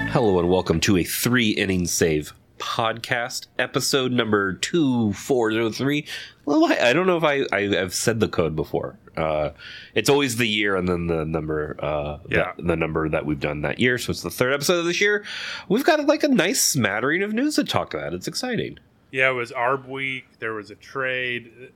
Hello and welcome to a 3-inning save podcast, episode number 2403. Well, I don't know if I've said the code before. It's always the year and then the number, the number that we've done that year. So it's the third episode of this year. We've got like a nice smattering of news to talk about. It's exciting. Yeah, it was ARB week. There was a trade.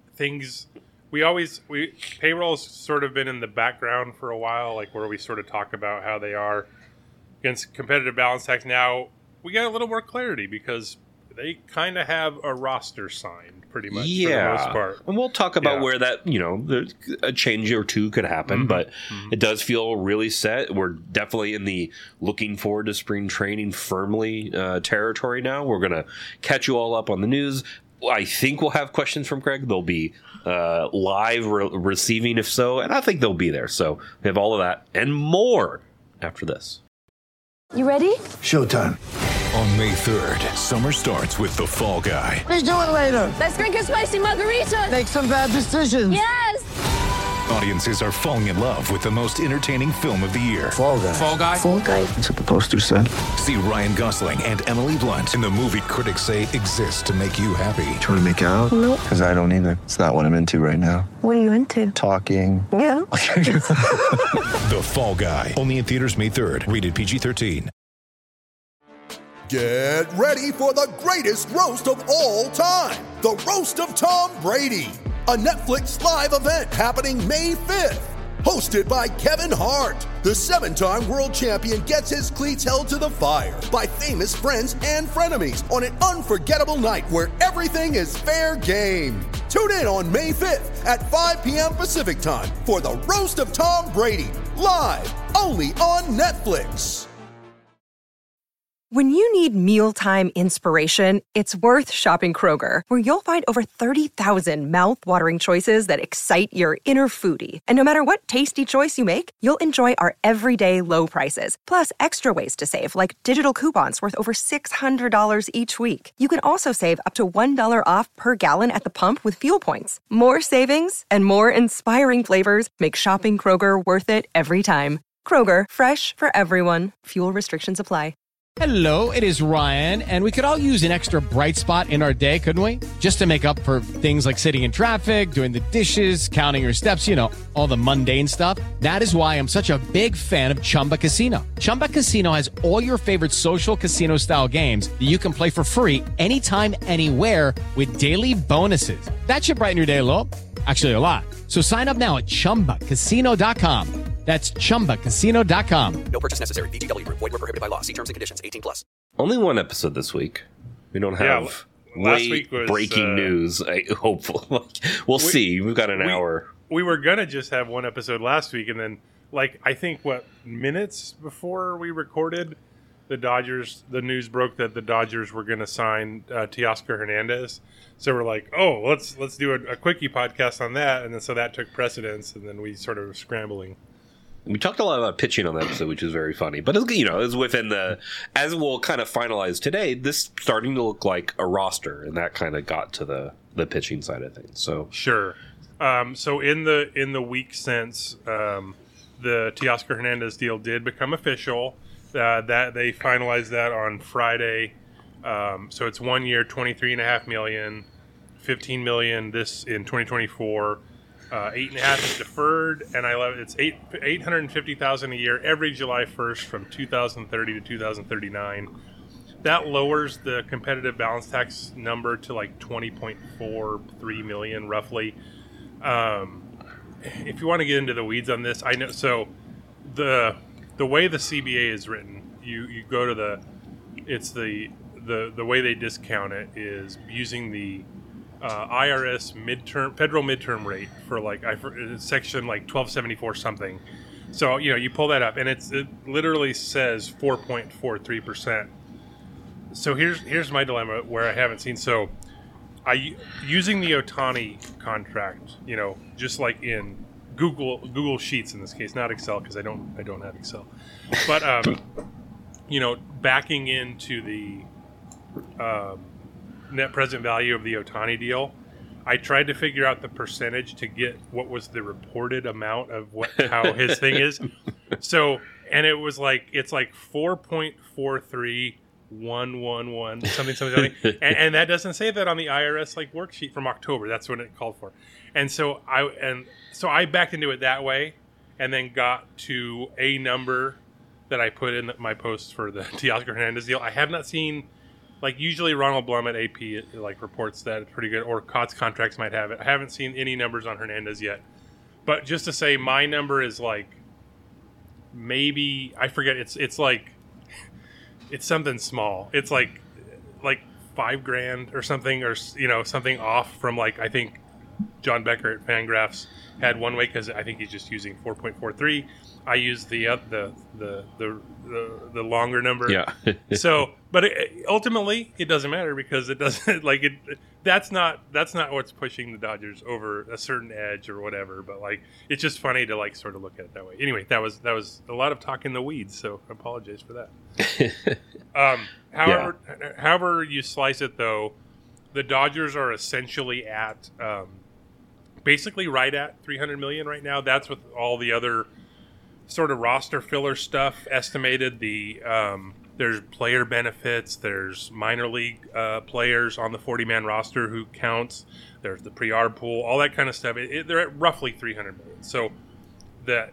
Payroll's sort of been in the background for a while, like where we sort of talk about how they are against competitive balance tax. Now we got a little more clarity because they kind of have a roster signed pretty much for the most part. And we'll talk about where that, a change or two could happen, but it does feel really set. We're definitely in the looking forward to spring training firmly territory now. We're going to catch you all up on the news. I think we'll have questions from Craig. They'll be live receiving if so, and I think they'll be there. So we have all of that and more after this. You ready? Showtime. On May 3rd, summer starts with The Fall Guy. Let's do it later. Let's drink a spicy margarita. Make some bad decisions. Yes. Audiences are falling in love with the most entertaining film of the year. Fall Guy. Fall Guy? Fall Guy. That's what the poster said. See Ryan Gosling and Emily Blunt in the movie critics say exists to make you happy. Trying to make it out? Nope. Because I don't either. It's not what I'm into right now. What are you into? Talking. Yeah. The Fall Guy. Only in theaters May 3rd. Rated PG-13. Get ready for the greatest roast of all time. The Roast of Tom Brady. A Netflix live event happening May 5th. Hosted by Kevin Hart. The 7-time world champion gets his cleats held to the fire by famous friends and frenemies on an unforgettable night where everything is fair game. Tune in on May 5th at 5 p.m. Pacific time for the Roast of Tom Brady. Live only on Netflix. When you need mealtime inspiration, it's worth shopping Kroger, where you'll find over 30,000 mouth-watering choices that excite your inner foodie. And no matter what tasty choice you make, you'll enjoy our everyday low prices, plus extra ways to save, like digital coupons worth over $600 each week. You can also save up to $1 off per gallon at the pump with fuel points. More savings and more inspiring flavors make shopping Kroger worth it every time. Kroger, fresh for everyone. Fuel restrictions apply. Hello, it is Ryan, and we could all use an extra bright spot in our day, couldn't we? Just to make up for things like sitting in traffic, doing the dishes, counting your steps, all the mundane stuff. That is why I'm such a big fan of Chumba Casino. Chumba Casino has all your favorite social casino-style games that you can play for free anytime, anywhere with daily bonuses. That should brighten your day a little. Actually, a lot. So sign up now at ChumbaCasino.com. That's ChumbaCasino.com. No purchase necessary. VGW Group. Void where prohibited by law. See terms and conditions. 18+. Only one episode this week. We don't have last week was, breaking news. Hopefully. We'll see. We've got an hour. We were going to just have one episode last week, and then, I think, minutes before we recorded, the news broke that the Dodgers were going to sign Teoscar Hernandez. So we're like, let's do a quickie podcast on that, and then so that took precedence, and then we sort of were scrambling. We talked a lot about pitching on that episode, which is very funny. But, it's within as we'll kind of finalize today, this starting to look like a roster, and that kind of got to the pitching side of things. So sure. So in the week since, the Teoscar Hernandez deal did become official. That they finalized that on Friday. So it's 1 year, $23.5 million, $15 million this in 2024. 8.5 is deferred, and I love it. It's $850,000 a year every July 1st from 2030 to 2039. That lowers the competitive balance tax number to like $20.43 million roughly. If you want to get into the weeds on this, I know. So the way the CBA is written, you go to the way they discount it is using the IRS federal midterm rate for section 1274 something. So you pull that up and it literally says 4.43%. So here's my dilemma where I haven't seen. So using the Ohtani contract, just like in Google Sheets in this case, not Excel because I don't have Excel, but backing into the net present value of the Ohtani deal, I tried to figure out the percentage to get what was the reported amount of how his thing is. So, and it was like, it's like 4.43111 something. and that doesn't say that on the IRS like worksheet from October. That's what it called for. And so I backed into it that way, and then got to a number that I put in my post for the Teoscar Hernandez deal. I have not seen, like, usually Ronald Blum at AP like reports that it's pretty good, or COTS Contracts might have it. I haven't seen any numbers on Hernandez yet. But just to say, my number is like, maybe, I forget, it's like, it's something small. It's like $5,000 or something, or, you know, something off from, like, I think John Becker at Fangraphs had one way, because I think he's just using 4.43. I use the longer number. Yeah. So, but ultimately it doesn't matter, because it doesn't like it. That's not what's pushing the Dodgers over a certain edge or whatever. But like, it's just funny to like sort of look at it that way. Anyway, that was a lot of talk in the weeds. So I apologize for that. However you slice it, though, the Dodgers are essentially at basically right at $300 million right now. That's with all the other sort of roster filler stuff estimated. There's player benefits, there's minor league players on the 40-man roster who counts, there's the pre-arb pool, all that kind of stuff. They're at roughly $300 million. So the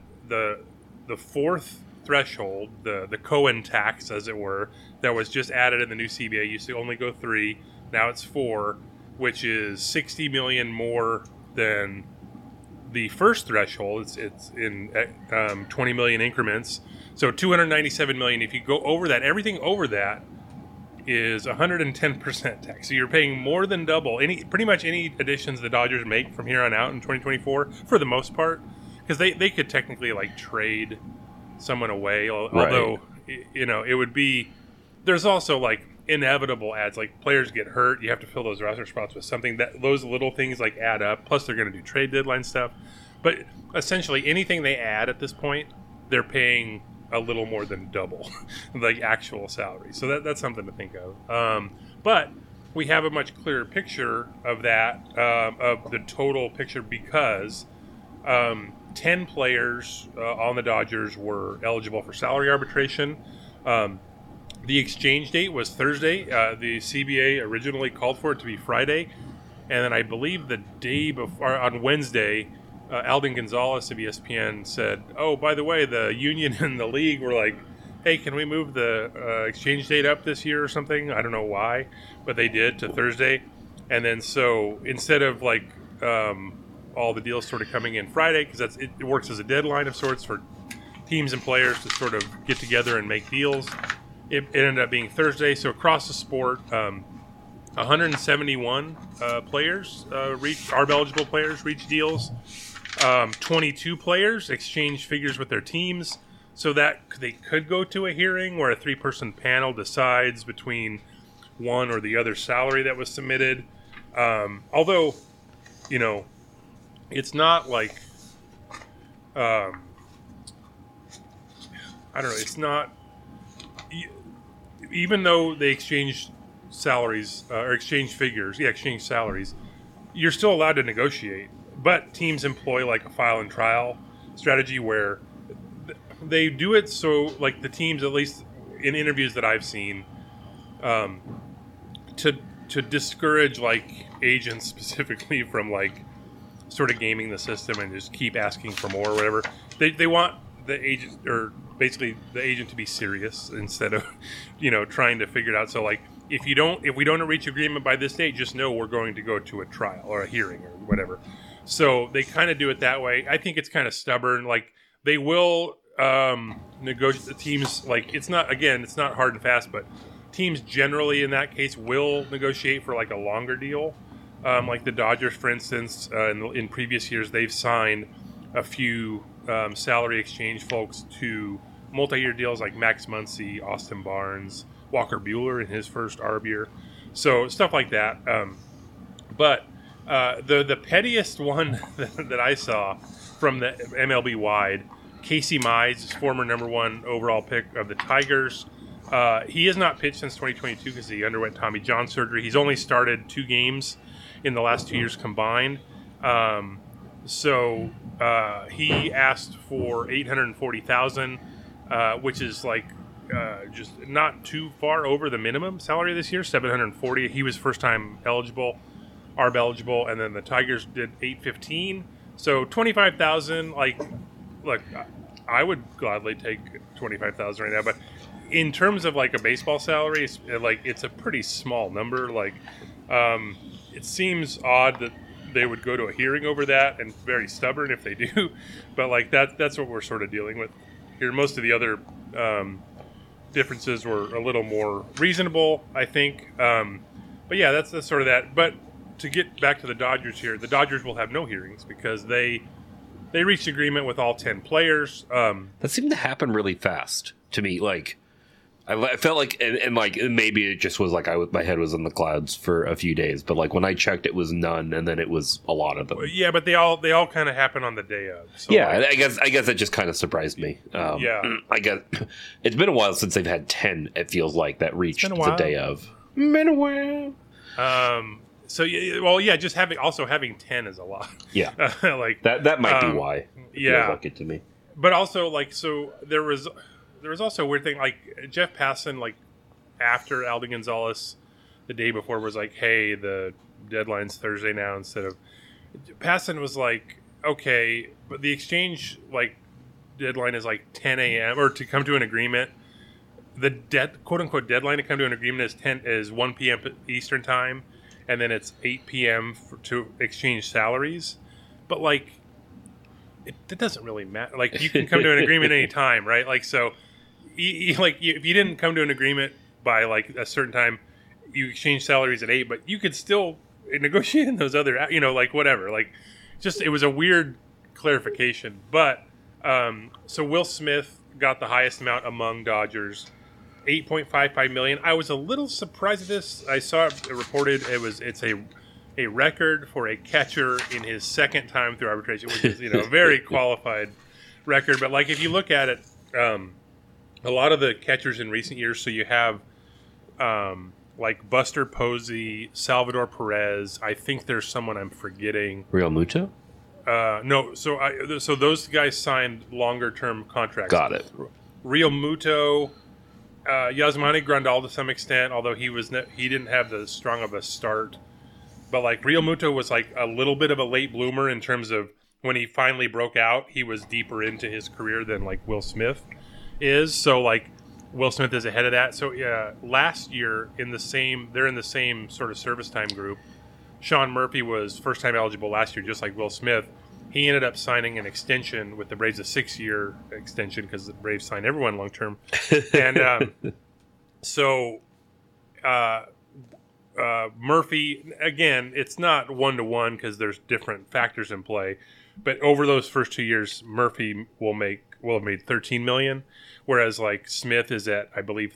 fourth threshold, the Cohen tax, as it were, that was just added in the new CBA, used to only go 3, now it's 4, which is $60 million more than the first threshold. It's in $20 million increments. So $297 million. If you go over that, everything over that is 110% tax. So you're paying more than double pretty much any additions the Dodgers make from here on out in 2024, for the most part, because they could technically like trade someone away. Although, you know, it would be, there's also like inevitable ads, like players get hurt, you have to fill those roster spots with something, that those little things like add up. Plus they're going to do trade deadline stuff. But essentially anything they add at this point, they're paying a little more than double like actual salary. So that's something to think of. But we have a much clearer picture of that, of the total picture, because 10 players on the Dodgers were eligible for salary arbitration. The exchange date was Thursday. The CBA originally called for it to be Friday. And then I believe the day before, on Wednesday, Alden Gonzalez of ESPN said, oh, by the way, the union and the league were like, hey, can we move the exchange date up this year or something? I don't know why, but they did, to Thursday. And then so instead of like all the deals sort of coming in Friday, because it works as a deadline of sorts for teams and players to sort of get together and make deals, it ended up being Thursday. So across the sport, 171 players ARB-eligible players reached deals. 22 players exchanged figures with their teams, so that they could go to a hearing where a 3-person panel decides between one or the other salary that was submitted. Although, you know, it's not like, I don't know, it's not, even though they exchanged salaries, or exchanged figures, exchanged salaries, you're still allowed to negotiate. But teams employ like a file and trial strategy where they do it so, like, the teams, at least in interviews that I've seen, to discourage like agents specifically from like sort of gaming the system and just keep asking for more or whatever. They want the agent, or basically the agent, to be serious instead of, you know, trying to figure it out. So like, if we don't reach agreement by this date, just know we're going to go to a trial or a hearing or whatever. So they kind of do it that way. I think it's kind of stubborn. Like, they will negotiate, the teams, like, it's not hard and fast, but teams generally in that case will negotiate for like a longer deal. Like the Dodgers, for instance, in previous years, they've signed a few salary exchange folks to multi-year deals, like Max Muncy, Austin Barnes, Walker Buehler in his first ARB year. So stuff like that. But the pettiest one that I saw from the MLB wide, Casey Mize, former number 1 overall pick of the Tigers. He has not pitched since 2022 because he underwent Tommy John surgery. He's only started 2 games in the last 2 years combined. So he asked for $840,000, which is like just not too far over the minimum salary this year, $740,000. He was first time eligible, ARB eligible, and then the Tigers did $815,000. So $25,000. Like, look, I would gladly take $25,000 right now, but in terms of like a baseball salary, it's a pretty small number. Like, it seems odd that they would go to a hearing over that, and very stubborn if they do. But like that's what we're sort of dealing with here. Most of the other differences were a little more reasonable, I think. But yeah, that's sort of that. But to get back to the Dodgers here, the Dodgers will have no hearings because they reached agreement with all 10 players. That seemed to happen really fast to me. Like, I felt like, and like maybe it just was like my head was in the clouds for a few days, but like when I checked, it was none, and then it was a lot of them. Yeah, but they all kind of happen on the day of. So yeah, like, I guess that just kind of surprised me. Yeah, I guess it's been a while since they've had 10. It feels like that reached the day of. Been a while. So yeah, just having 10 is a lot. Yeah, like that might be why. It feels like it to me. But also, like, so there was also a weird thing, like Jeff Passan, like after Alden Gonzalez the day before was like, hey, the deadline's Thursday now instead of. Passan was like, okay, but the exchange like deadline is like 10 a.m. or to come to an agreement. The quote unquote deadline to come to an agreement is 1 p.m. Eastern time, and then it's 8 p.m. to exchange salaries. But like, it doesn't really matter. Like, you can come to an agreement any time, right? Like, so, if you didn't come to an agreement by like a certain time, you exchange salaries at 8, but you could still negotiate in those other, like whatever. Like, just it was a weird clarification. But so Will Smith got the highest amount among Dodgers. $8.55 million. I was a little surprised at this. I saw it reported it's a record for a catcher in his second time through arbitration, which is a very qualified record. But like if you look at it, a lot of the catchers in recent years. So you have like Buster Posey, Salvador Perez. I think there's someone I'm forgetting. Real Muto? No. So those guys signed longer term contracts. Got it. Real Muto. Yasmani Grandal to some extent, although he didn't have the strong of a start. But like Real Muto was like a little bit of a late bloomer in terms of when he finally broke out, he was deeper into his career than like Will Smith is. So like Will Smith is ahead of that. So last year they're in the same sort of service time group. Sean Murphy was first time eligible last year, just like Will Smith. He ended up signing an extension with the Braves, a 6-year extension, because the Braves sign everyone long term. And Murphy, again, it's not 1-to-1 because there's different factors in play. But over those first 2 years, Murphy will have made $13 million, whereas like Smith is at, I believe,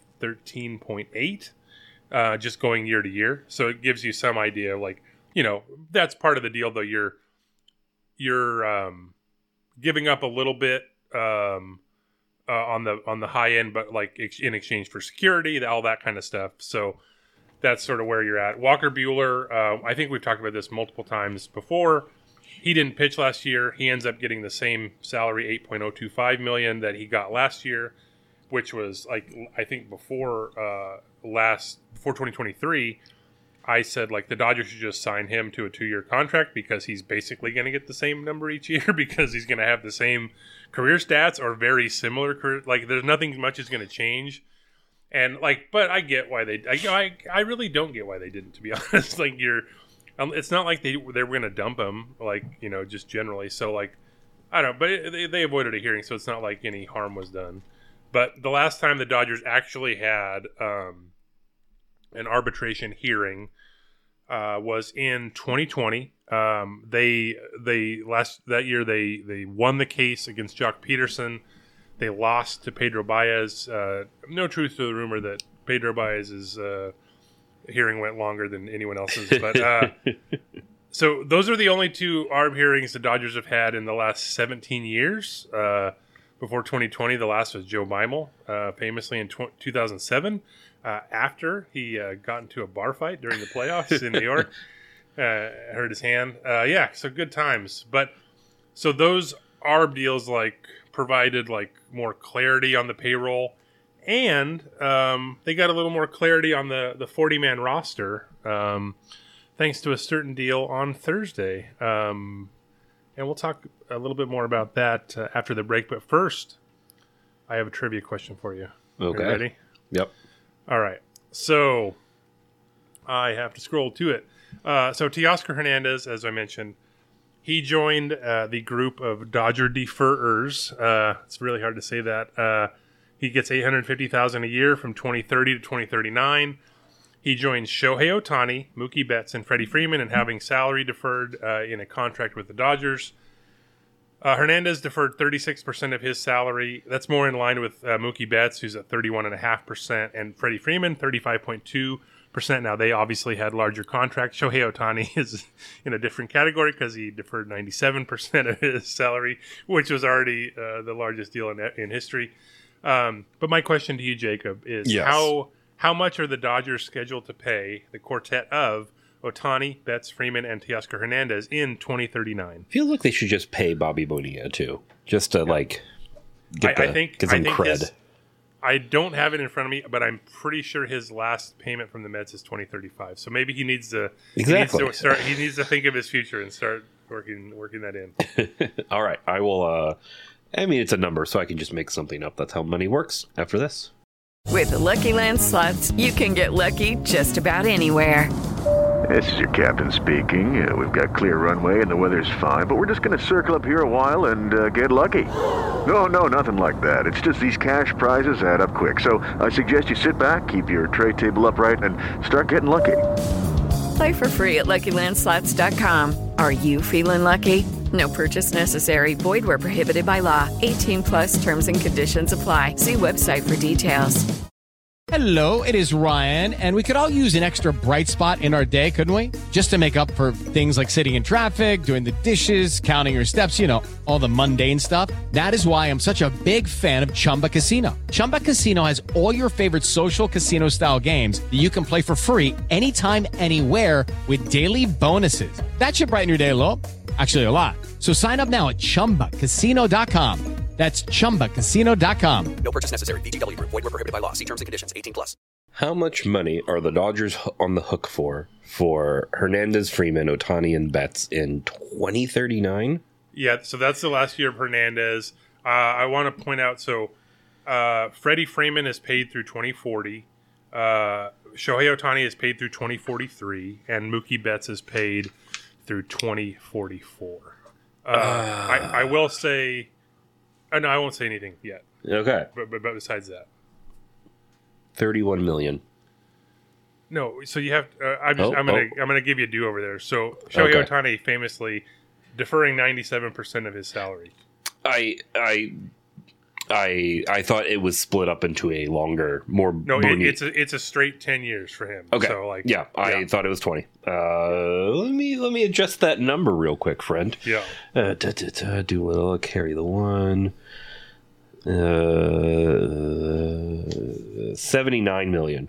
13.8, just going year to year. So it gives you some idea, like, that's part of the deal, though. You're giving up a little bit on the high end, but like in exchange for security, all that kind of stuff. So that's sort of where you're at. Walker Buehler, I think we've talked about this multiple times before. He didn't pitch last year. He ends up getting the same salary, $8.025 million, that he got last year, which was like, I think before 2023. I said, like, the Dodgers should just sign him to a 2-year contract because he's basically going to get the same number each year because he's going to have the same career stats or very similar career. Like, there's nothing much is going to change. And, like, but I get why they – I really don't get why they didn't, to be honest. Like, it's not like they were going to dump him, like, just generally. So, like, I don't know. But they avoided a hearing, so it's not like any harm was done. But the last time the Dodgers actually had an arbitration hearing was in 2020. That year they won the case against Jock Peterson. They lost to Pedro Baez. No truth to the rumor that Pedro Baez's hearing went longer than anyone else's. But so those are the only 2 ARB hearings the Dodgers have had in the last 17 years. Before 2020, the last was Joe Beimel, famously in 2007. After he got into a bar fight during the playoffs in New York, hurt his hand. So good times. But So those ARB deals like provided like more clarity on the payroll, and they got a little more clarity on the 40-man roster thanks to a certain deal on Thursday. And we'll talk a little bit more about that after the break. But first, I have a trivia question for you. Okay. Are you ready? Yep. All right. So I have to scroll to it. So Teoscar Hernandez, as I mentioned, he joined the group of Dodger deferrers. It's really hard to say that. He gets $850,000 a year from 2030 to 2039. He joins Shohei Ohtani, Mookie Betts, and Freddie Freeman in having salary deferred in a contract with the Dodgers. Hernandez deferred 36% of his salary. That's more in line with Mookie Betts, who's at 31.5%, and Freddie Freeman, 35.2%. Now, they obviously had larger contracts. Shohei Ohtani is in a different category because he deferred 97% of his salary, which was already the largest deal in history. But my question to you, Jacob, is how much are the Dodgers scheduled to pay the quartet of Ohtani, Betts, Freeman, and Teoscar Hernandez in 2039? Feels like they should just pay Bobby Bonilla too, just to get some cred. I don't have it in front of me, but I'm pretty sure his last payment from the Mets is 2035. So maybe he needs to He needs to think of his future and start working that in. All right, I will. I mean, it's a number, so I can just make something up. That's how money works. After this. With the Lucky Land Slots, you can get lucky just about anywhere. This is your captain speaking. We've got clear runway and the weather's fine, but we're just going to circle up here a while and get lucky. No, nothing like that. It's just these cash prizes add up quick. So I suggest you sit back, keep your tray table upright, and start getting lucky. Play for free at LuckyLandSlots.com. Are you feeling lucky? No purchase necessary. Void where prohibited by law. 18+ terms and conditions apply. See website for details. Hello, it is Ryan, and we could all use an extra bright spot in our day, couldn't we? Just to make up for things like sitting in traffic, doing the dishes, counting your steps, all the mundane stuff. That is why I'm such a big fan of Chumba Casino. Chumba Casino has all your favorite social casino-style games that you can play for free anytime, anywhere with daily bonuses. That should brighten your day a little. Actually, a lot. So sign up now at ChumbaCasino.com. That's ChumbaCasino.com. No purchase necessary. VGW Group. Void where prohibited by law. See terms and conditions. 18+. How much money are the Dodgers on the hook for Hernandez, Freeman, Ohtani, and Betts in 2039? Yeah, so that's the last year of Hernandez. I want to point out, Freddie Freeman is paid through 2040. Shohei Ohtani is paid through 2043. And Mookie Betts is paid through 2044. I will say... no, I won't say anything yet. Okay. But besides that, $31 million. No, so you have. I'm gonna give you a do over there. So Shohei Ohtani famously deferring 97% of his salary. I thought it was split up into a longer, more. No, it's a straight 10 years for him. Okay. So I thought it was 20. Let me adjust that number real quick, friend. Yeah. Doolittle, carry the one. 79 million.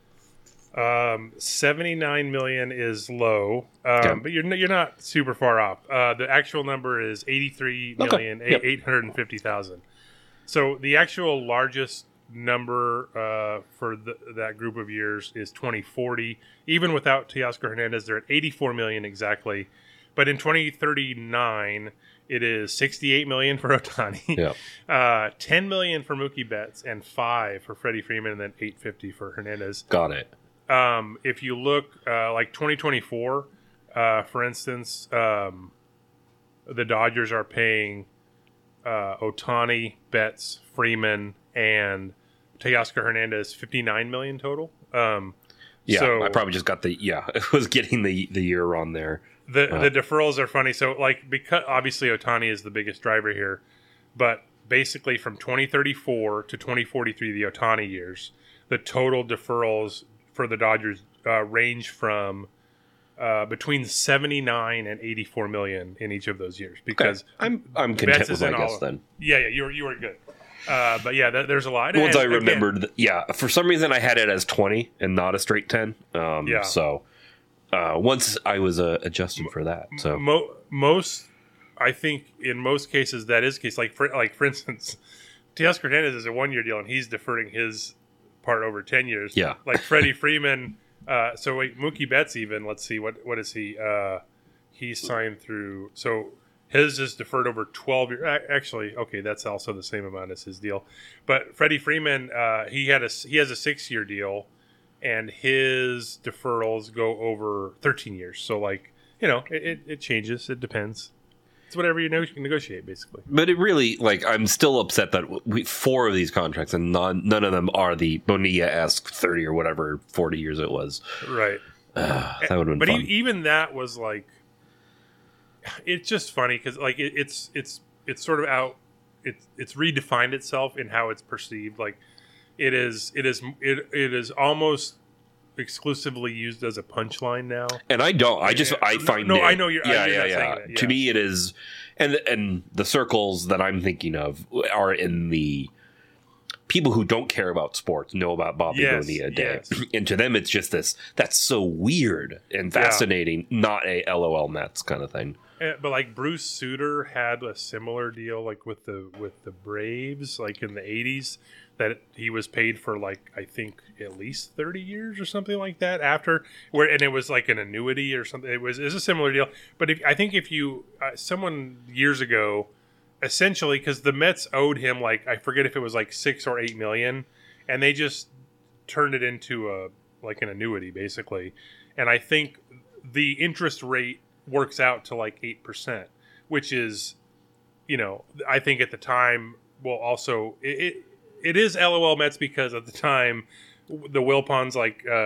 79 million is low, but you're not super far off. The actual number is 83,850,000. So the actual largest number for that group of years is 2040. Even without Teoscar Hernandez, they're at 84 million exactly. But in 2039, it is 68 million for Ohtani, 10 million for Mookie Betts, and 5 for Freddie Freeman, and then 850 for Hernandez. Got it. If you look like 2024, for instance, the Dodgers are paying Ohtani, Betts, Freeman, and Teoscar Hernandez $59 million total. I probably just got it was getting the year wrong there. The deferrals are funny. So because obviously Ohtani is the biggest driver here, but basically from 2034 to 2043, the Ohtani years, the total deferrals for the Dodgers range from between 79 and 84 million in each of those years. Because I'm content with my guess then. Yeah, you were good. But there's a lot. Once I remembered, for some reason I had it as 20 and not a straight 10. So once I was adjusted for that, so most I think in most cases that is the case. Like for instance, Teoscar Hernandez is a 1-year deal, and he's deferring his part over 10 years. Yeah. Like Freddie Freeman. So wait, Mookie Betts even. Let's see, what is he? He signed through. So his is deferred over 12 years. Actually, okay, that's also the same amount as his deal. But Freddie Freeman, he has a 6-year deal, and his deferrals go over 13 years. So like, it changes. It depends. It's whatever you negotiate, basically. But it really, I'm still upset that 4 of these contracts, and none of them are the Bonilla-esque 30 or whatever 40 years it was. Right. That would have been but fun. Even that was like, it's just funny because like it's sort of out. It's redefined itself in how it's perceived. Like it is almost exclusively used as a punchline now. And I don't. I find it. I know you're. Yeah. Saying that, yeah. To me, it is, and the circles that I'm thinking of are in the people who don't care about sports know about Bobby Bonilla Day, and to them, it's just this. That's so weird and fascinating. Not a LOL Mets kind of thing. But like Bruce Sutter had a similar deal, like with the Braves, like in the 80s, that he was paid for like I think at least 30 years or something like that after, and it was like an annuity or something. It was a similar deal. But I think if you someone years ago, essentially because the Mets owed him like I forget if it was like $6 or $8 million, and they just turned it into an annuity basically, and I think the interest rate works out to like 8%, which is, I think at the time, well, also it is LOL Mets because at the time the Wilpons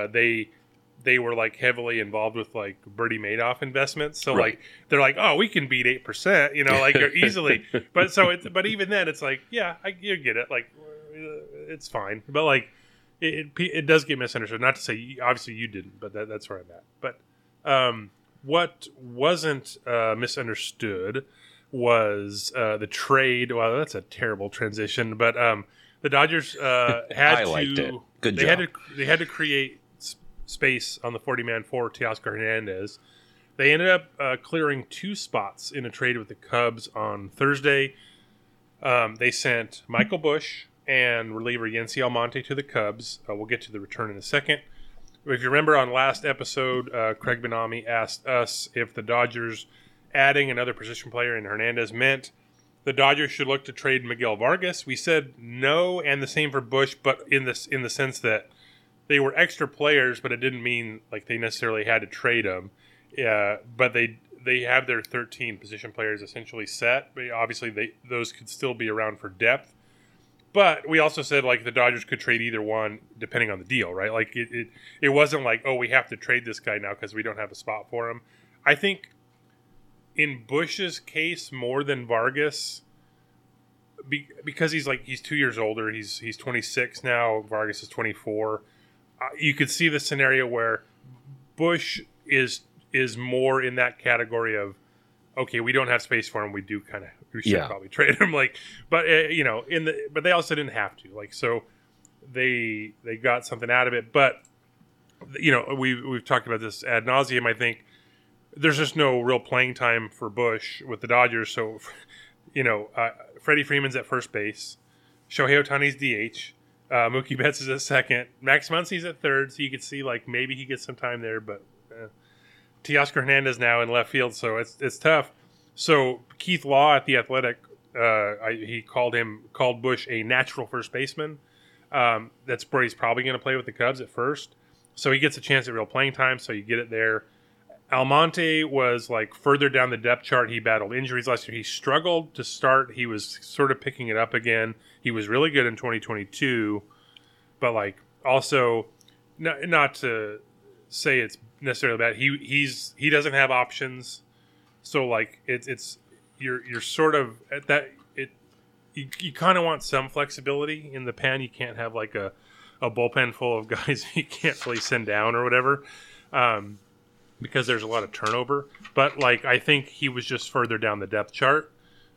they were like heavily involved with like Bernie Madoff investments, so like they're like, oh, we can beat 8%, like easily, but even then it's like, yeah, you get it, like it's fine, but like it does get misunderstood. Not to say obviously you didn't, but that's where I'm at. But what wasn't misunderstood was the trade. Well, that's a terrible transition, but the Dodgers had liked to. It. Good they job. They had to create space on the 40-man for Teoscar Hernandez. They ended up clearing 2 spots in a trade with the Cubs on Thursday. They sent Michael Busch and reliever Yency Almonte to the Cubs. We'll get to the return in a second. If you remember on last episode, Craig Benami asked us if the Dodgers adding another position player in Hernandez meant the Dodgers should look to trade Miguel Vargas. We said no, and the same for Busch, but in the sense that they were extra players, but it didn't mean like they necessarily had to trade them. But they have their 13 position players essentially set. But obviously, those could still be around for depth. But we also said like the Dodgers could trade either one depending on the deal, right? Like it wasn't like, oh, we have to trade this guy now because we don't have a spot for him. I think in Busch's case more than Vargas, because he's 2 years older. He's 26 now. Vargas is 24. You could see the scenario where Busch is more in that category of, okay, we don't have space for him. We should probably trade him. But but they also didn't have to. So they got something out of it. But we've talked about this ad nauseum. I think there's just no real playing time for Busch with the Dodgers. So Freddie Freeman's at first base, Shohei Ohtani's DH, Mookie Betts is at second, Max Muncy's at third. So you could see Mm-hmm. maybe he gets some time there, but Teoscar Hernandez now in left field. So it's tough. So Keith Law at The Athletic, he called Busch a natural first baseman. That's where he's probably going to play with the Cubs at first. So he gets a chance at real playing time, so you get it there. Almonte was further down the depth chart. He battled injuries last year. He struggled to start. He was sort of picking it up again. He was really good in 2022, but also not to say it's necessarily bad. He doesn't have options. So it's you're sort of at that. You kind of want some flexibility in the pen. You can't have a bullpen full of guys you can't really send down or whatever, because there's a lot of turnover. But I think he was just further down the depth chart.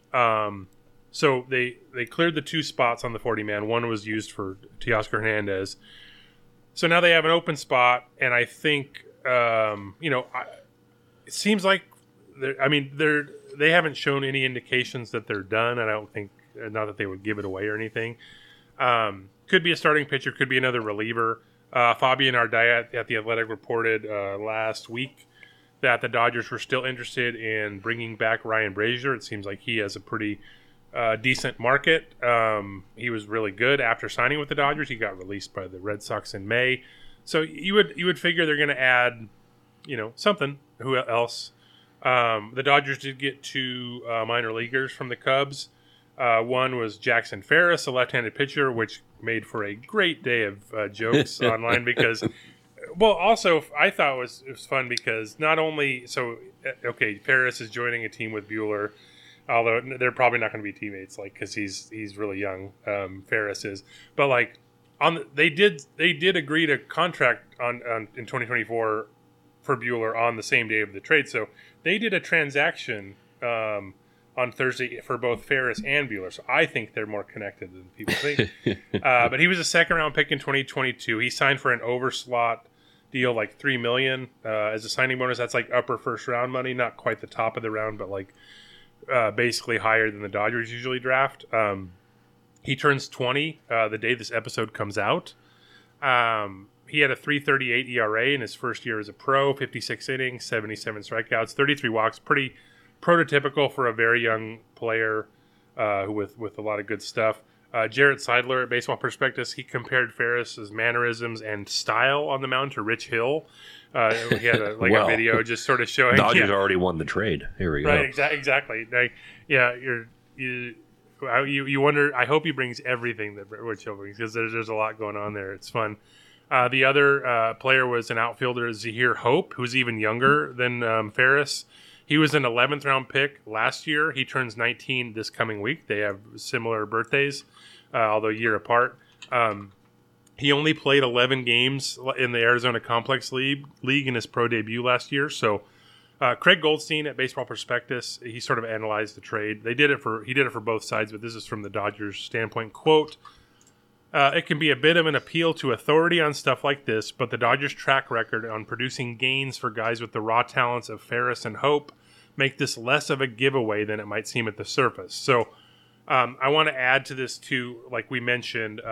So they cleared the 2 spots on the 40-man. One was used for Teoscar Hernandez. So now they have an open spot, and I think it seems like they haven't shown any indications that they're done. And I don't think, not that they would give it away or anything. Could be a starting pitcher, could be another reliever. Fabian Ardaya at The Athletic reported last week that the Dodgers were still interested in bringing back Ryan Brazier. It seems like he has a pretty decent market. He was really good after signing with the Dodgers. He got released by the Red Sox in May. So you would figure they're going to add, something. Who else? The Dodgers did get 2 minor leaguers from the Cubs. One was Jackson Ferris, a left-handed pitcher, which made for a great day of jokes online because, well, also I thought it was fun because not only Ferris is joining a team with Buehler, although they're probably not going to be teammates, because he's really young. Ferris is, but they did agree to contract on in 2024 for Buehler on the same day of the trade, so they did a transaction on Thursday for both Ferris and Buehler. So I think they're more connected than people think. But he was a second-round pick in 2022. He signed for an overslot deal, $3 million as a signing bonus. That's upper first-round money, not quite the top of the round, but basically higher than the Dodgers usually draft. He turns 20 the day this episode comes out. He had a 3.38 ERA in his first year as a pro, 56 innings, 77 strikeouts, 33 walks. Pretty prototypical for a very young player with a lot of good stuff. Jarrett Seidler at Baseball Prospectus, he compared Ferris's mannerisms and style on the mound to Rich Hill. He had a video just sort of showing. Dodgers already won the trade. Here we go. Right, exactly. You wonder. I hope he brings everything that Rich Hill brings because there's a lot going on there. It's fun. The other player was an outfielder, Zahir Hope, who's even younger than Ferris. He was an 11th round pick last year. He turns 19 this coming week. They have similar birthdays, although a year apart. He only played 11 games in the Arizona Complex League in his pro debut last year. So Craig Goldstein at Baseball Prospectus, he sort of analyzed the trade. He did it for both sides, but this is from the Dodgers' standpoint. Quote, it can be a bit of an appeal to authority on stuff like this, but the Dodgers' track record on producing gains for guys with the raw talents of Ferris and Hope make this less of a giveaway than it might seem at the surface. So I want to add to this too, like we mentioned,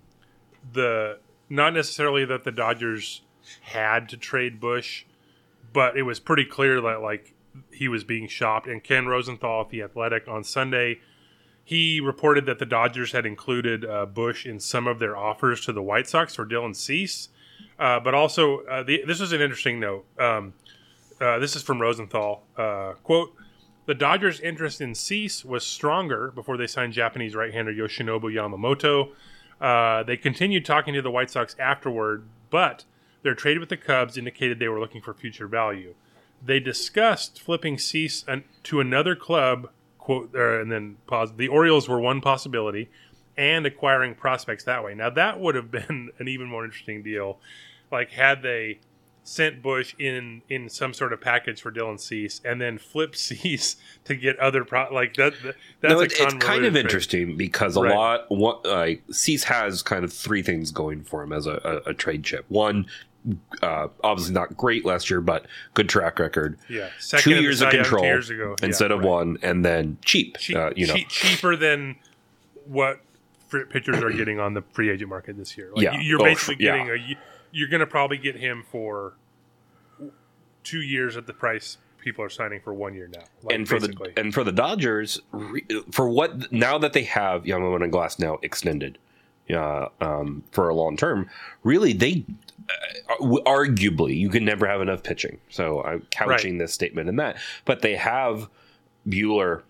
not necessarily that the Dodgers had to trade Bush, but it was pretty clear that he was being shopped. And Ken Rosenthal at The Athletic on Sunday, he reported that the Dodgers had included Bush in some of their offers to the White Sox for Dylan Cease. But also, this was an interesting note. This is from Rosenthal. Quote, the Dodgers' interest in Cease was stronger before they signed Japanese right-hander Yoshinobu Yamamoto. They continued talking to the White Sox afterward, but their trade with the Cubs indicated they were looking for future value. They discussed flipping Cease to another club, quote, and then pause. The Orioles were one possibility, and acquiring prospects that way. Now, that would have been an even more interesting deal. Had they sent Bush in some sort of package for Dylan Cease and then flip Cease to get other that's it's kind of interesting because Cease has kind of 3 things going for him as a trade chip. One, obviously not great last year, but good track record. Yeah, 2 years of control years ago. instead of 1, and then cheap. Cheaper than what pitchers are getting on the free agent market this year. You're basically getting you're going to probably get him for 2 years at the price people are signing for 1 year now. And for the Dodgers, now that they have Yamamoto and Glasnow extended for a long term, really they arguably you can never have enough pitching. So I'm couching this statement in that, but they have Gonsolin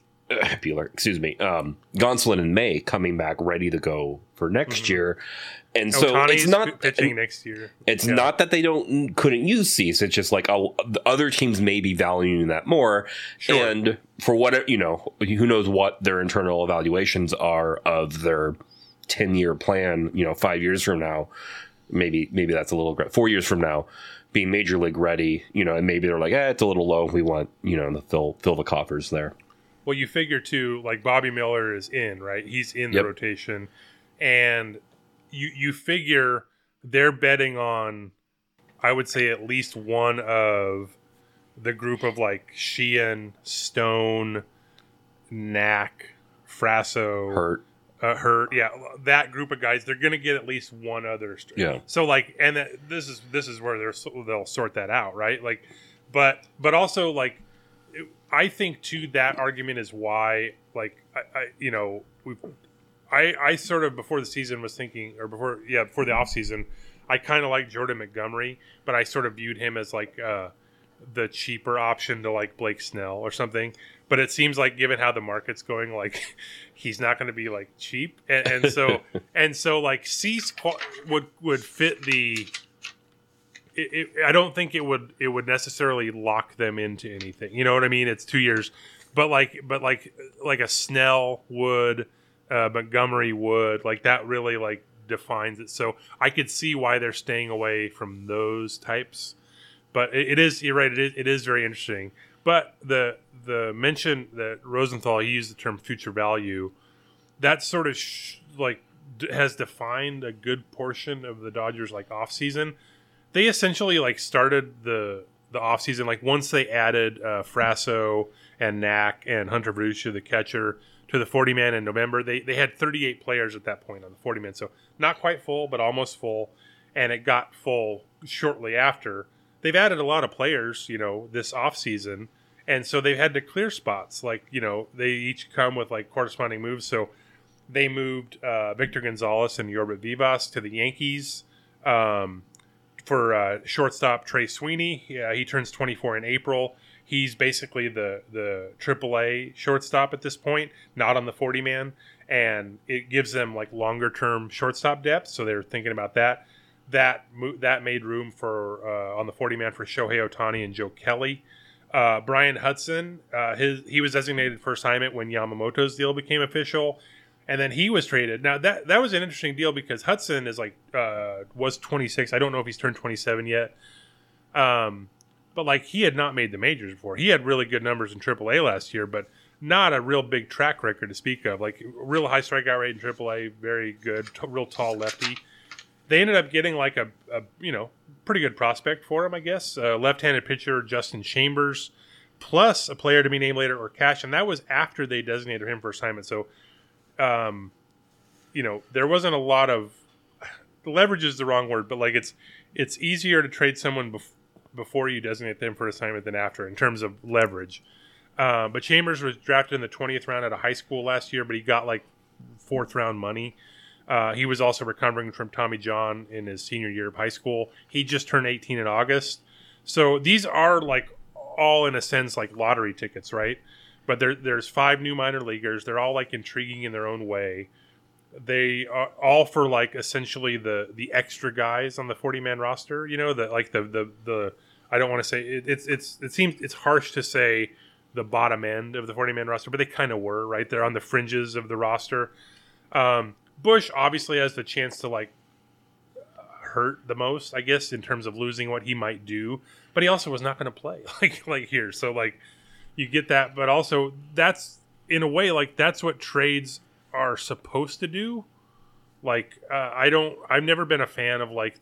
and May coming back ready to go for next year. And so Ohtani's it's not pitching next year. It's not that they couldn't use Cease. It's just the other teams may be valuing that more. Sure. And for what who knows what their internal evaluations are of their 10-year plan. 5 years from now, maybe that's a little 4 years from now, being major league ready. And maybe they're like, it's a little low. We want to fill the coffers there. Well, you figure too, Bobby Miller is in, right? He's in the rotation, and you figure they're betting on, I would say, at least one of the group of like Sheehan, Stone, Knack, Frasso, Hurt, yeah, that group of guys, they're going to get at least one other. Yeah. So like, and this is where they'll sort that out, right? Like, but also like, I think too that argument is why like I sort of before the season was thinking, or before the off season, I kind of liked Jordan Montgomery, but I sort of viewed him as like the cheaper option to like Blake Snell or something. But it seems like, given how the market's going, like he's not going to be like cheap, and so like Cease would fit the. I don't think it would necessarily lock them into anything. You know what I mean? It's 2 years, but like a Snell would, Montgomery would, like that really like defines it. So I could see why they're staying away from those types. But it is, you're right. It is very interesting. But the mention that Rosenthal, he used the term future value, that sort of has defined a good portion of the Dodgers like off season. They essentially like started the off season, like once they added Frasso and Knack and Hunter Verducci, the catcher, to the 40-man in November. They had 38 players at that point on the 40-man, so not quite full, but almost full, and it got full shortly after. They've added a lot of players, this off season, and so they've had to clear spots. Like, they each come with like corresponding moves. So they moved Victor Gonzalez and Yorbit Vivas to the Yankees. For shortstop Trey Sweeney, he turns 24 in April. He's basically the AAA shortstop at this point, not on the 40-man, and it gives them like longer term shortstop depth. So they're thinking about that. That made room for on the 40-man for Shohei Ohtani and Joe Kelly. Brian Hudson, he was designated for assignment when Yamamoto's deal became official. And then he was traded. Now that was an interesting deal because Hudson is like was 26. I don't know if he's turned 27 yet. But like he had not made the majors before. He had really good numbers in AAA last year, but not a real big track record to speak of. Like real high strikeout rate in AAA, very good, real tall lefty. They ended up getting like a pretty good prospect for him, I guess. Left-handed pitcher Justin Chambers, plus a player to be named later, or Cash, and that was after they designated him for assignment. So. There wasn't a lot of leverage is the wrong word, but like it's easier to trade someone before you designate them for assignment than after in terms of leverage. But Chambers was drafted in the 20th round out of high school last year, but he got like 4th round money. He was also recovering from Tommy John in his senior year of high school. He just turned 18 in August. So these are like all in a sense like lottery tickets, right? But there's 5 new minor leaguers. They're all like intriguing in their own way. They are all for like essentially the extra guys on the 40-man roster. The I don't want to say it seems it's harsh to say the bottom end of the 40-man roster, but they kind of were, right? They're on the fringes of the roster. Bush obviously has the chance to like hurt the most, I guess, in terms of losing what he might do, but he also was not going to play like here. So like. You get that, but also that's in a way like that's what trades are supposed to do. Like I've never been a fan of like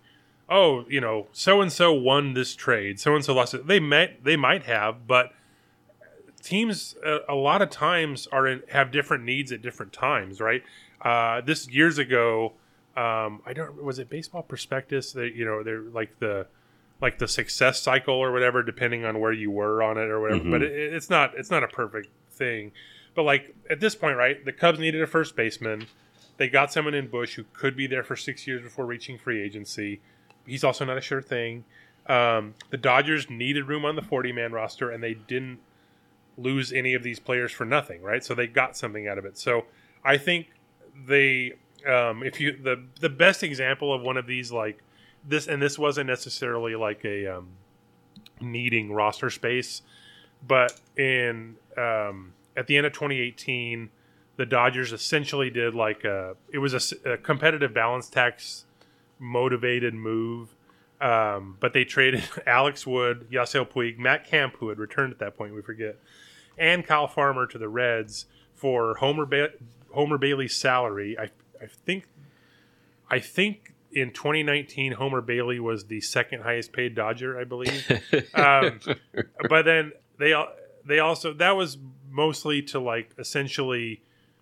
so and so won this trade, so and so lost it. They might have, but teams a lot of times have different needs at different times, right? This years ago, was it Baseball Prospectus? They're like the success cycle or whatever, depending on where you were on it or whatever. Mm-hmm. But it's not a perfect thing. But like at this point, right, the Cubs needed a first baseman. They got someone in Bush who could be there for 6 years before reaching free agency. He's also not a sure thing. The Dodgers needed room on the 40-man roster, and they didn't lose any of these players for nothing, right? So they got something out of it. So I think the best example of one of these like this, and this wasn't necessarily like a needing roster space, but in at the end of 2018, the Dodgers essentially did like a competitive balance tax motivated move, but they traded Alex Wood, Yasiel Puig, Matt Kemp, who had returned at that point, we forget, and Kyle Farmer to the Reds for Homer Bailey's salary. I think in 2019, Homer Bailey was the second highest paid Dodger, I believe. But then they also, that was mostly to like essentially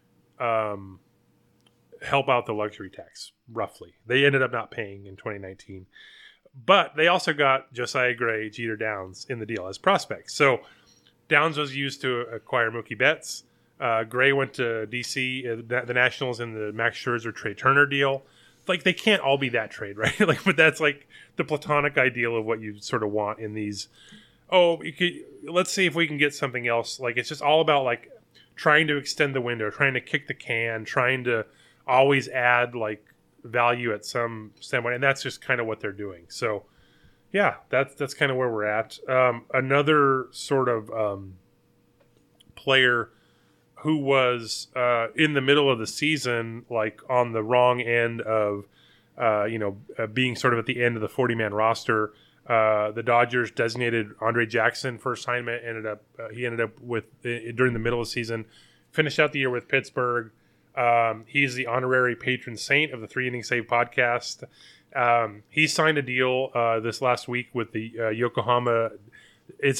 help out the luxury tax, roughly. They ended up not paying in 2019. But they also got Josiah Gray, Jeter Downs in the deal as prospects. So Downs was used to acquire Mookie Betts. Gray went to D.C., the Nationals in the Max Scherzer, Trey Turner deal. Like, they can't all be that trade, right? Like, but that's like the platonic ideal of what you sort of want in these. Oh, let's see if we can get something else. Like, it's just all about like trying to extend the window, trying to kick the can, trying to always add like value at some standpoint, and that's just kind of what they're doing. So yeah, that's kind of where we're at. Another sort of player who was in the middle of the season, like on the wrong end of being sort of at the end of the 40-man roster. The Dodgers designated Andre Jackson for assignment. He ended up with during the middle of the season, finished out the year with Pittsburgh. He's the honorary patron saint of the 3 Inning Save podcast. He signed a deal this last week with the Yokohama. It's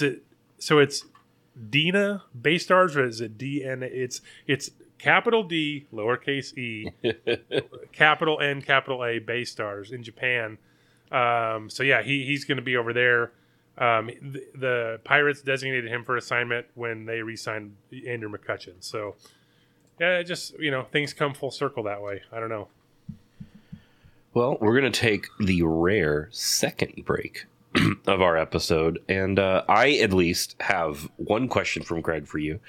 Dina Baystars, or is it DN? It's capital D, lowercase e, capital N, capital A Baystars in Japan. So yeah, he's going to be over there. The Pirates designated him for assignment when they re-signed Andrew McCutchen. So yeah, it just, things come full circle that way. I don't know. Well, we're going to take the rare second break of our episode, and I at least have one question from Greg for you.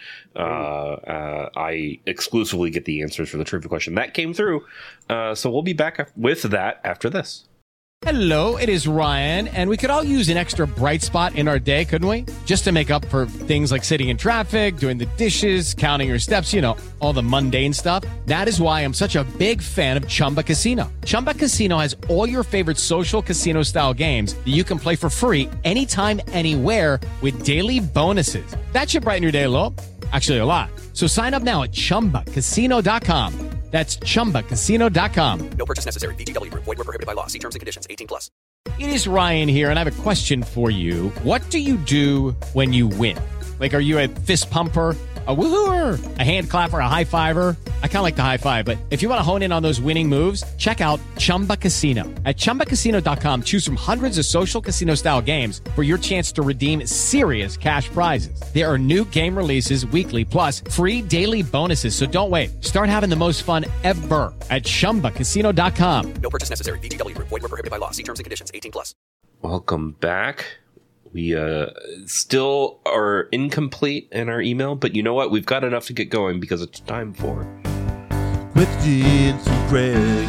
I exclusively get the answers for the trivia question that came through, so we'll be back with that after this. Hello, it is Ryan, and we could all use an extra bright spot in our day, couldn't we? Just to make up for things like sitting in traffic, doing the dishes, counting your steps, all the mundane stuff. That is why I'm such a big fan of Chumba Casino. Chumba Casino has all your favorite social casino-style games that you can play for free anytime, anywhere with daily bonuses. That should brighten your day a little. Actually, a lot. So sign up now at ChumbaCasino.com. That's ChumbaCasino.com. No purchase necessary. VGW Group. Void where prohibited by law. See terms and conditions. 18+. It is Ryan here, and I have a question for you. What do you do when you win? Like, are you a fist pumper, a woohooer, a hand clapper, a high fiver? I kind of like the high five, but if you want to hone in on those winning moves, check out Chumba Casino. At ChumbaCasino.com, choose from hundreds of social casino-style games for your chance to redeem serious cash prizes. There are new game releases weekly, plus free daily bonuses, so don't wait. Start having the most fun ever at ChumbaCasino.com. No purchase necessary. VGW Group. Void where prohibited by law. See terms and conditions. 18+. Welcome back. We still are incomplete in our email, but you know what? We've got enough to get going because it's time for Questions from Greg.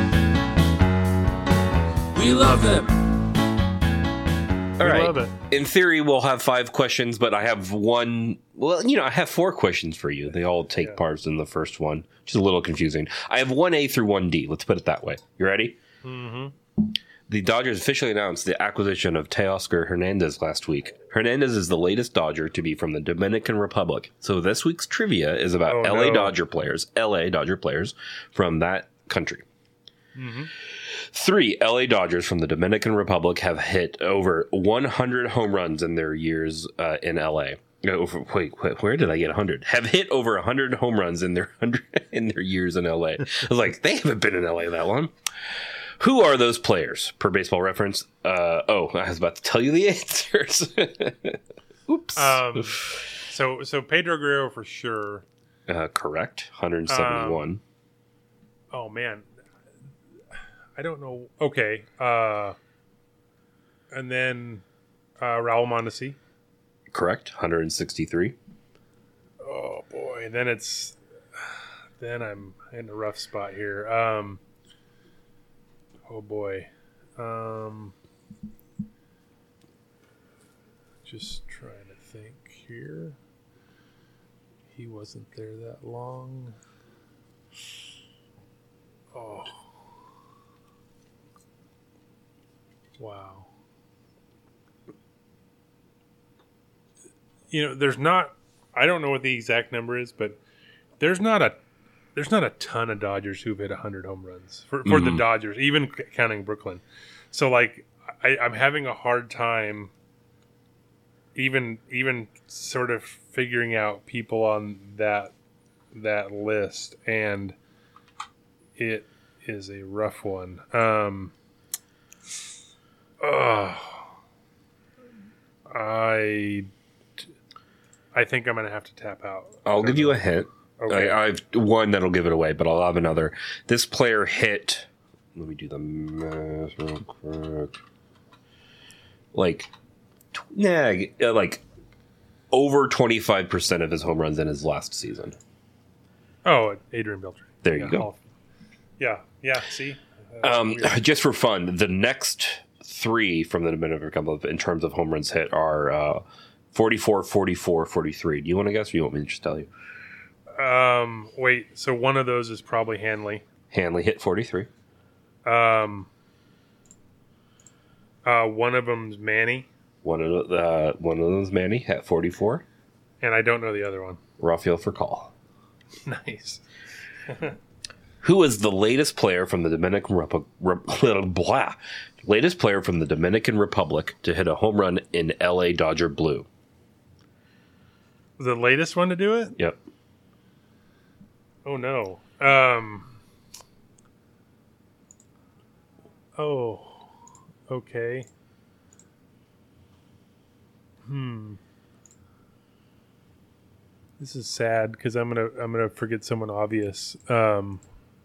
We love them. All right. Love it. In theory, we'll have 5 questions, but I have one. Well, I have 4 questions for you. They all take parts in the first one, which is a little confusing. I have 1A through 1D. Let's put it that way. You ready? Mm-hmm. The Dodgers officially announced the acquisition of Teoscar Hernandez last week. Hernandez is the latest Dodger to be from the Dominican Republic. So this week's trivia is about LA Dodger players from that country. Mm-hmm. 3 LA Dodgers from the Dominican Republic have hit over 100 home runs in their years in LA. Wait, where did I get 100? Have hit over 100 home runs in their years in LA. I was like, they haven't been in LA that long. Who are those players, per Baseball Reference? I was about to tell you the answers. Oops. So Pedro Guerrero for sure. Correct. 171. Oh, man. I don't know. Okay. And then Raul Mondesi. Correct. 163. Oh, boy. Then I'm in a rough spot here. Oh boy. Just trying to think here. He wasn't there that long. Oh. Wow. There's not, I don't know what the exact number is, but there's not there's not a ton of Dodgers who've hit 100 home runs for the Dodgers, even counting Brooklyn. So like I'm having a hard time even sort of figuring out people on that list, and it is a rough one. I think I'm going to have to tap out. I'll give you a hint. Okay. I have one that'll give it away, but I'll have another. This player hit. Let me do the math real quick. Like over 25% of his home runs in his last season. Oh, Adrian Beltre. There you go. Yeah. See? Just for fun, the next three from the Dominican Republic in terms of home runs hit are 44, 44, 43. Do you want to guess, or do you want me to just tell you? Wait, so one of those is probably Hanley. Hanley hit 43. One of them's Manny. One of them's Manny at 44. And I don't know the other one. Rafael Furcal. Nice. Who is the latest player from the Dominican Republic to hit a home run in LA Dodger blue? The latest one to do it? Yep. Oh no. Oh. Okay. This is sad because I'm gonna forget someone obvious. Juan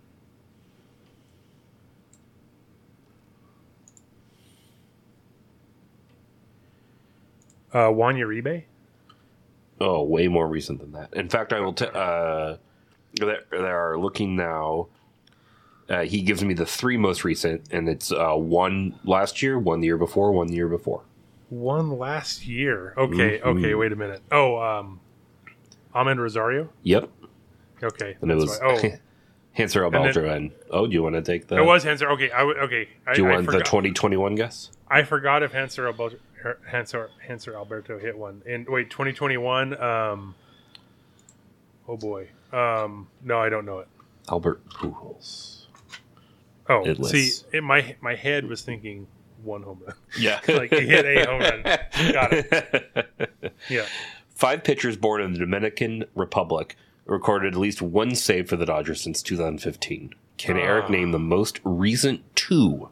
Uribe? Oh, way more recent than that. In fact, I will. They are looking now. He gives me the three most recent, and it's one last year, one the year before, one the year before. One last year. Okay. Okay. Wait a minute. Oh, Ahmed Rosario. Yep. Okay. And it was Hanser Albaltro. And do you want to take the? It was Hanser. Okay. Okay. Do you want the 2021 guess? I forgot if Hanser Alberto hit one. And wait, 2021. Oh boy. No, I don't know it. Albert Pujols. Oh, see, my head was thinking one home run. Yeah. Like he hit a home run. Got it. Yeah. 5 pitchers born in the Dominican Republic recorded at least one save for the Dodgers since 2015. Can Eric name the most recent 2?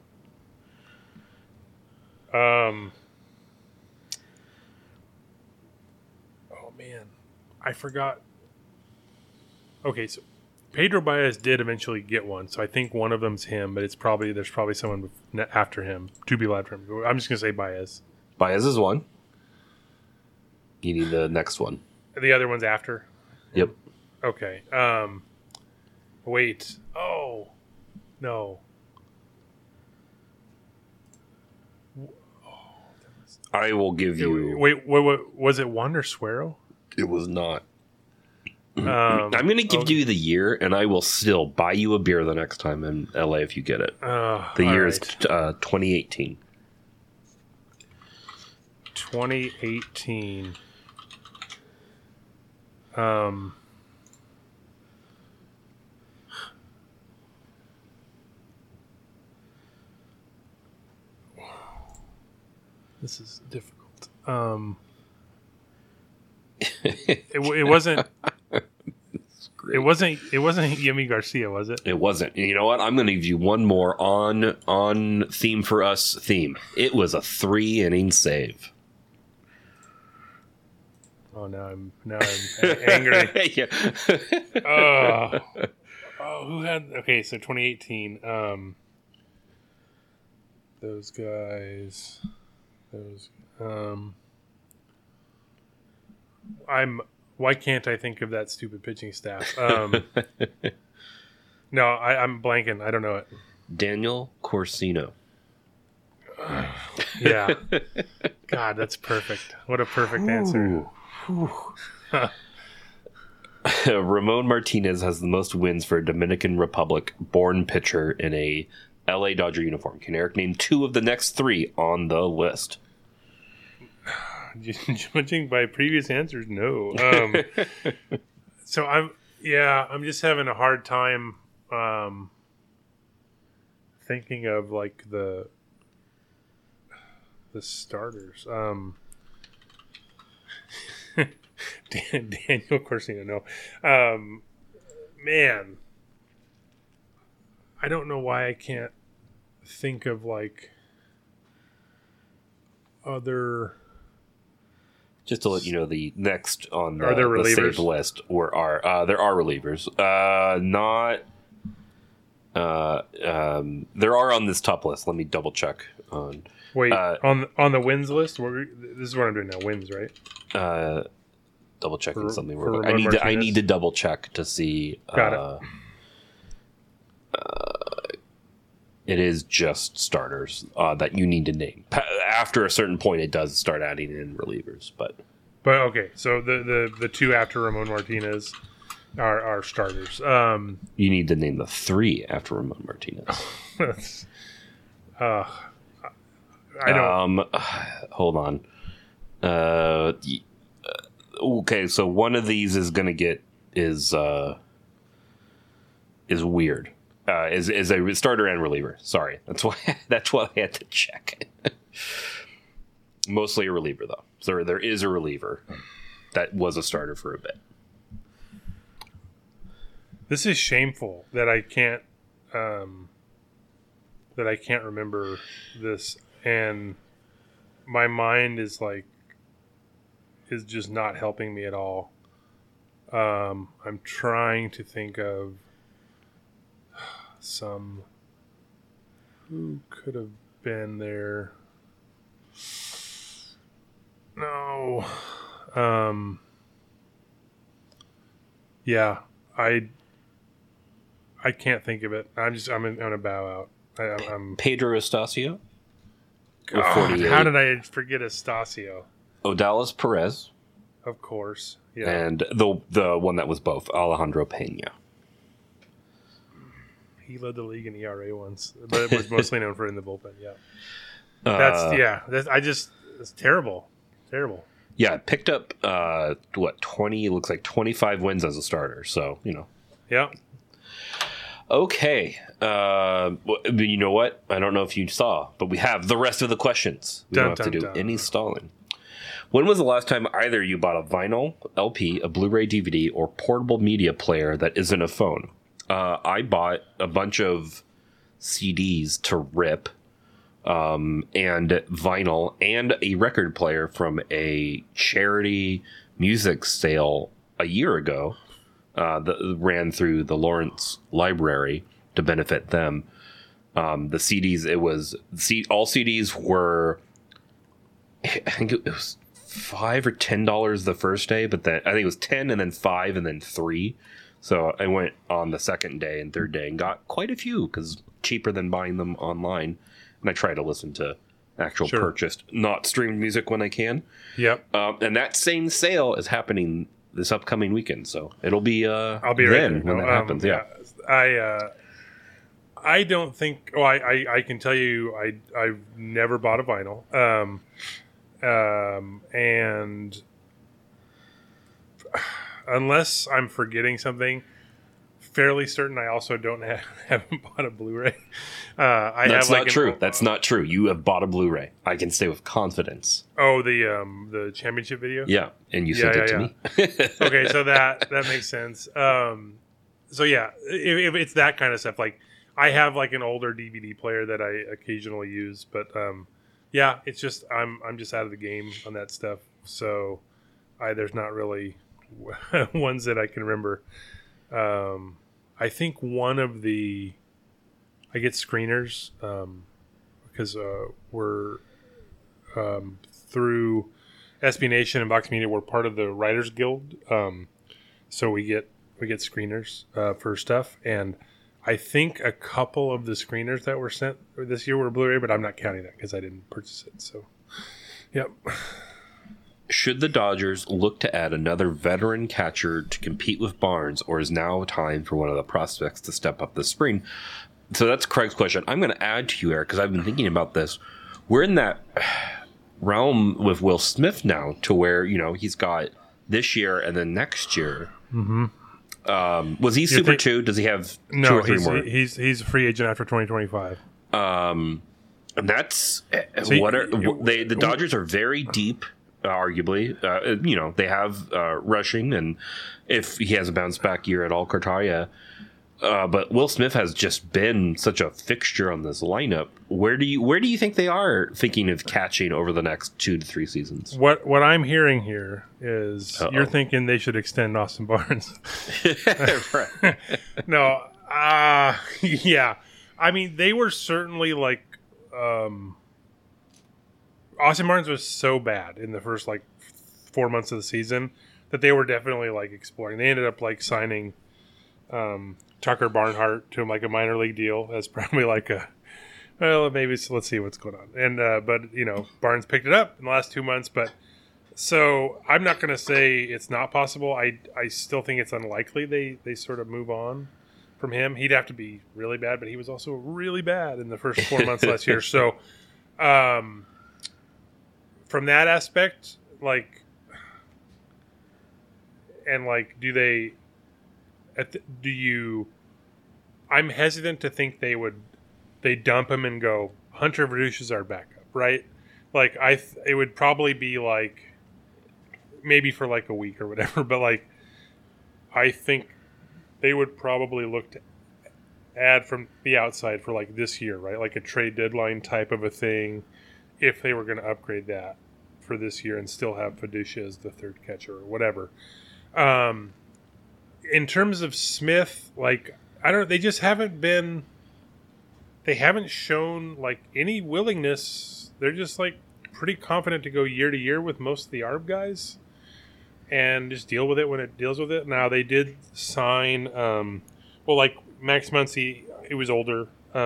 Oh man, I forgot. Okay, so Pedro Baez did eventually get one, so I think one of them's him, but there's probably someone after him to be allowed for him. I'm just gonna say Baez. Baez is one. You need the next one. The other one's after. Yep. Okay. Wait. Oh no. I will give you. Wait. Was it Wander Suero? It was not. I'm going to give you the year, and I will still buy you a beer the next time in LA if you get it. The year is 2018. 2018. This is difficult. It wasn't. It wasn't Yemi Garcia, was it? It wasn't. You know what? I'm going to give you one more on theme for us theme. It was a 3-inning save. Oh, now I'm angry. Yeah. Who had? Okay, so 2018. Those guys. Why can't I think of that stupid pitching staff? No, I'm blanking. I don't know it. Daniel Corsino. Yeah. God, that's perfect. What a perfect answer. Ramon Martinez has the most wins for a Dominican Republic born pitcher in a LA Dodger uniform. Can Eric name 2 of the next 3 on the list? Judging by previous answers, no. So Yeah, I'm just having a hard time thinking of like the starters. Daniel Corsino, no. Man, I don't know why I can't think of like other. Just to let you know, the next on Are there the relievers? saved list there are relievers. There are on this top list. Let me double check on. Wait, on the wins list. This is what I'm doing now. Wins, right? Double checking something. for I Ramon need Martinez? to double check to see. Got it. It is just starters that you need to name. After a certain point, it does start adding in relievers, but okay. So the two after Ramon Martinez are starters. You need to name the three after Ramon Martinez. I don't. Hold on. Okay, so one of these is gonna get is weird. Is a starter and reliever. Sorry, that's why I had to check. Mostly a reliever though. So there is a reliever that was a starter for a bit. This is shameful that I can't remember this, and my mind is just not helping me at all. I'm trying to think of some who could have been there. No. Yeah, I can't think of it. I'm gonna bow out. I'm Pedro Estacio. God, how did I forget Estacio? Odalis Perez. Of course. Yeah. And the one that was both, Alejandro Pena. He led the league in ERA once, but it was mostly known for in the bullpen. Yeah. It's terrible. Terrible. Yeah, picked up 20, looks like 25 wins as a starter. So, Yeah. Okay. You know what? I don't know if you saw, but we have the rest of the questions. We don't have to do any stalling. When was the last time either you bought a vinyl, LP, a Blu-ray DVD, or portable media player that isn't a phone? I bought a bunch of CDs to rip, and vinyl, and a record player from a charity music sale a year ago that ran through the Lawrence Library to benefit them. The CDs, all CDs were, I think it was $5 or $10 the first day, but then I think it was 10 and then 5 and then 3. So I went on the second day and third day and got quite a few because cheaper than buying them online. And I try to listen to actual purchased, not streamed music when I can. Yep. And that same sale is happening this upcoming weekend, so it'll be I'll be then right when that happens. Yeah. I don't think. Oh, I can tell you, I've never bought a vinyl. And unless I'm forgetting something, fairly certain I also haven't bought a Blu-ray. That's not true. That's not true. You have bought a Blu-ray. I can say with confidence. Oh, the championship video? Yeah, and you sent it to me. Okay, so that makes sense. So yeah, if it's that kind of stuff, like I have like an older DVD player that I occasionally use, but yeah, it's just I'm just out of the game on that stuff. So there's not really ones that I can remember. I think one of I get screeners because we're through SB Nation and Box Media. We're part of the Writers Guild, so we get screeners for stuff, and I think a couple of the screeners that were sent this year were Blu-ray, but I'm not counting that because I didn't purchase it. So, yep. Should the Dodgers look to add another veteran catcher to compete with Barnes, or is now time for one of the prospects to step up this spring? So that's Craig's question. I'm going to add to you, Eric, because I've been thinking about this. We're in that realm with Will Smith now to where, he's got this year and then next year. Mm-hmm. Was he Super 2? Does he have 2 or 3 more? He's a free agent after 2025. And that's So the Dodgers are very deep, arguably. They have rushing, and if he has a bounce back year at all, Cartaya. But Will Smith has just been such a fixture on this lineup. Where do you think they are thinking of catching over the next 2 to 3 seasons? What I'm hearing here is you're thinking they should extend Austin Barnes. No, yeah. I mean, they were certainly like Austin Barnes was so bad in the first 4 months of the season that they were definitely exploring. They ended up signing Tucker Barnhart to him a minor league deal as probably let's see what's going on. And but Barnes picked it up in the last 2 months. But so I'm not going to say it's not possible. I still think it's unlikely they sort of move on from him. He'd have to be really bad, but he was also really bad in the first 4 months last year. So from that aspect, I'm hesitant to think they dump him and go, Hunter Verducci is our backup, right? It would probably be maybe for a week or whatever, but I think they would probably look to add from the outside for this year, right? A trade deadline type of a thing, if they were going to upgrade that for this year and still have Verducci as the third catcher or whatever. In terms of Smith, they just haven't been. They haven't shown any willingness. They're just pretty confident to go year to year with most of the ARB guys, and just deal with it when it deals with it. Now they did sign, Max Muncy. He was older,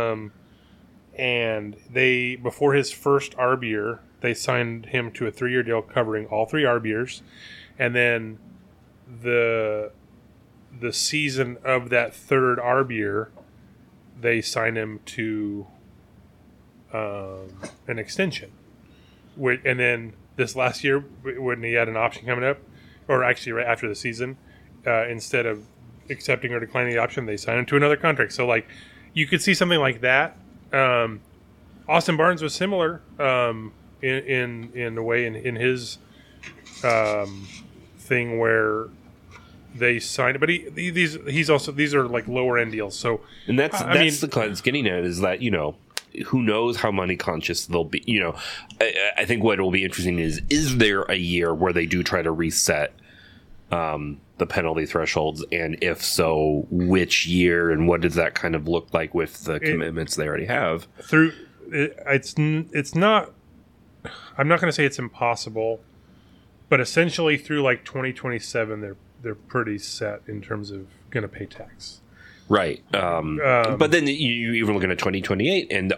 and before his first ARB year, they signed him to a 3-year deal covering all 3 ARB years, and then the season of that third ARB year, they signed him to an extension. And then this last year, when he had an option coming up, or actually right after the season, instead of accepting or declining the option, they signed him to another contract. So, you could see something like that. Austin Barnes was similar in a way in his thing where they signed it, but these are lower end deals. So, and that's the kind it's getting at is that who knows how money conscious they'll be. I think what will be interesting is there a year where they do try to reset the penalty thresholds, and if so, which year, and what does that kind of look like with the commitments they already have? It's not. I'm not going to say it's impossible, but essentially through 2027, they're pretty set in terms of going to pay tax. Right. But then you even looking at 2028, and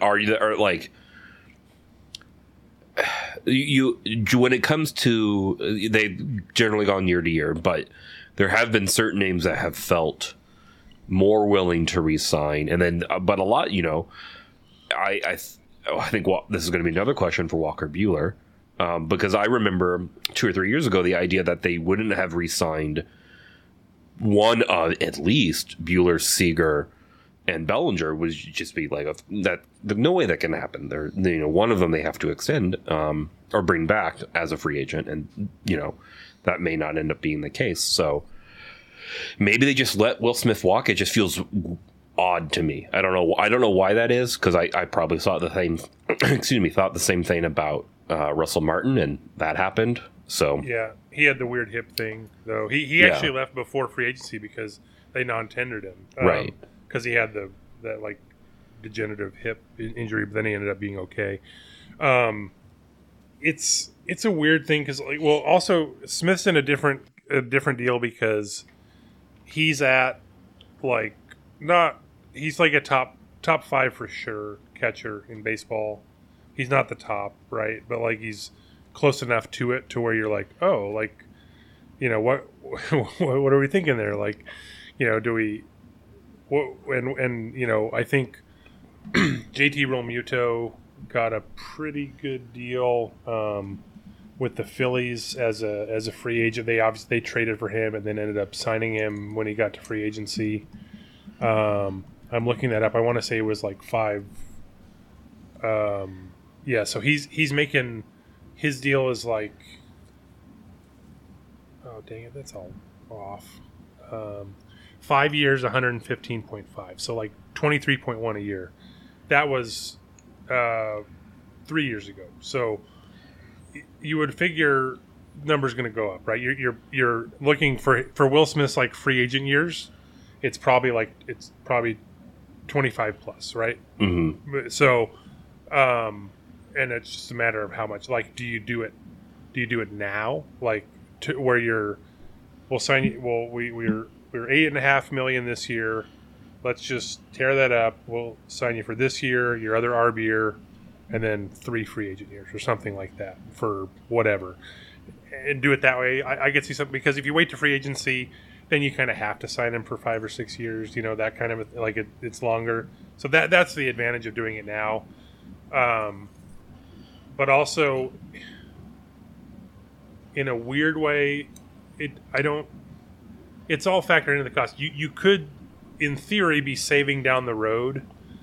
when it comes to, they've generally gone year to year, but there have been certain names that have felt more willing to re-sign, and then but a lot, I think this is going to be another question for Walker Buehler. Because I remember 2 or 3 years ago the idea that they wouldn't have re-signed one of at least Buehler, Seager, and Bellinger would just be that. There's no way that can happen. One of them they have to extend or bring back as a free agent, and that may not end up being the case. So maybe they just let Will Smith walk. It just feels odd to me. I don't know why that is, because I probably thought the same thing about Russell Martin, and that happened. So yeah, he had the weird hip thing though. He actually left before free agency because they non-tendered him, right? Because he had that degenerative hip injury, but then he ended up being okay. It's a weird thing because also Smith's in a different deal because he's at he's a top 5 for sure catcher in baseball. He's not the top, right? But he's close enough to it to where you're what what are we thinking there? Do we I think JT Realmuto got a pretty good deal with the Phillies as a free agent. They traded for him and then ended up signing him when he got to free agency. I'm looking that up. I want to say it was like 5. Yeah, so he's making, his deal is like, oh dang it, that's all off. 5 years, 115.5. So like 23.1 a year. That was 3 years ago. So you would figure numbers going to go up, right? You're looking for Will Smith's like free agent years. It's probably 25 plus, right? Mm-hmm. So, and it's just a matter of how much. Like, do you do it now? Like, to where we'll sign you. Well, we're $8.5 million this year. Let's just tear that up. We'll sign you for this year, your other ARB year, and then 3 free agent years or something like that for whatever, and do it that way. I could see something, because if you wait to free agency, then you kind of have to sign him for 5 or 6 years. You know, that kind of like it's longer. So that's the advantage of doing it now. But also, in a weird way, it's all factored into the cost. You could, in theory, be saving down the road,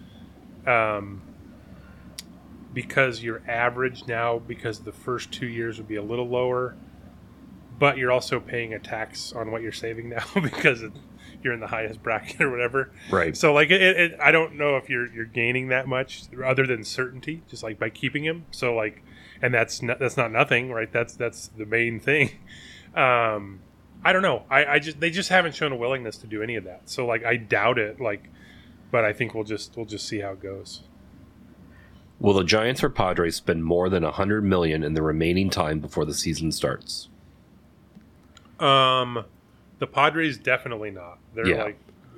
because your average now, because the first 2 years would be a little lower, but you're also paying a tax on what you're saving now because you're in the highest bracket or whatever. Right. So like I don't know if you're gaining that much other than certainty, just like by keeping him. So like, and that's not nothing, right? That's the main thing. I don't know. They just haven't shown a willingness to do any of that. So like, I doubt it. Like, but I think we'll just see how it goes. Will the Giants or Padres spend more than $100 million in the remaining time before the season starts? The Padres definitely not. They're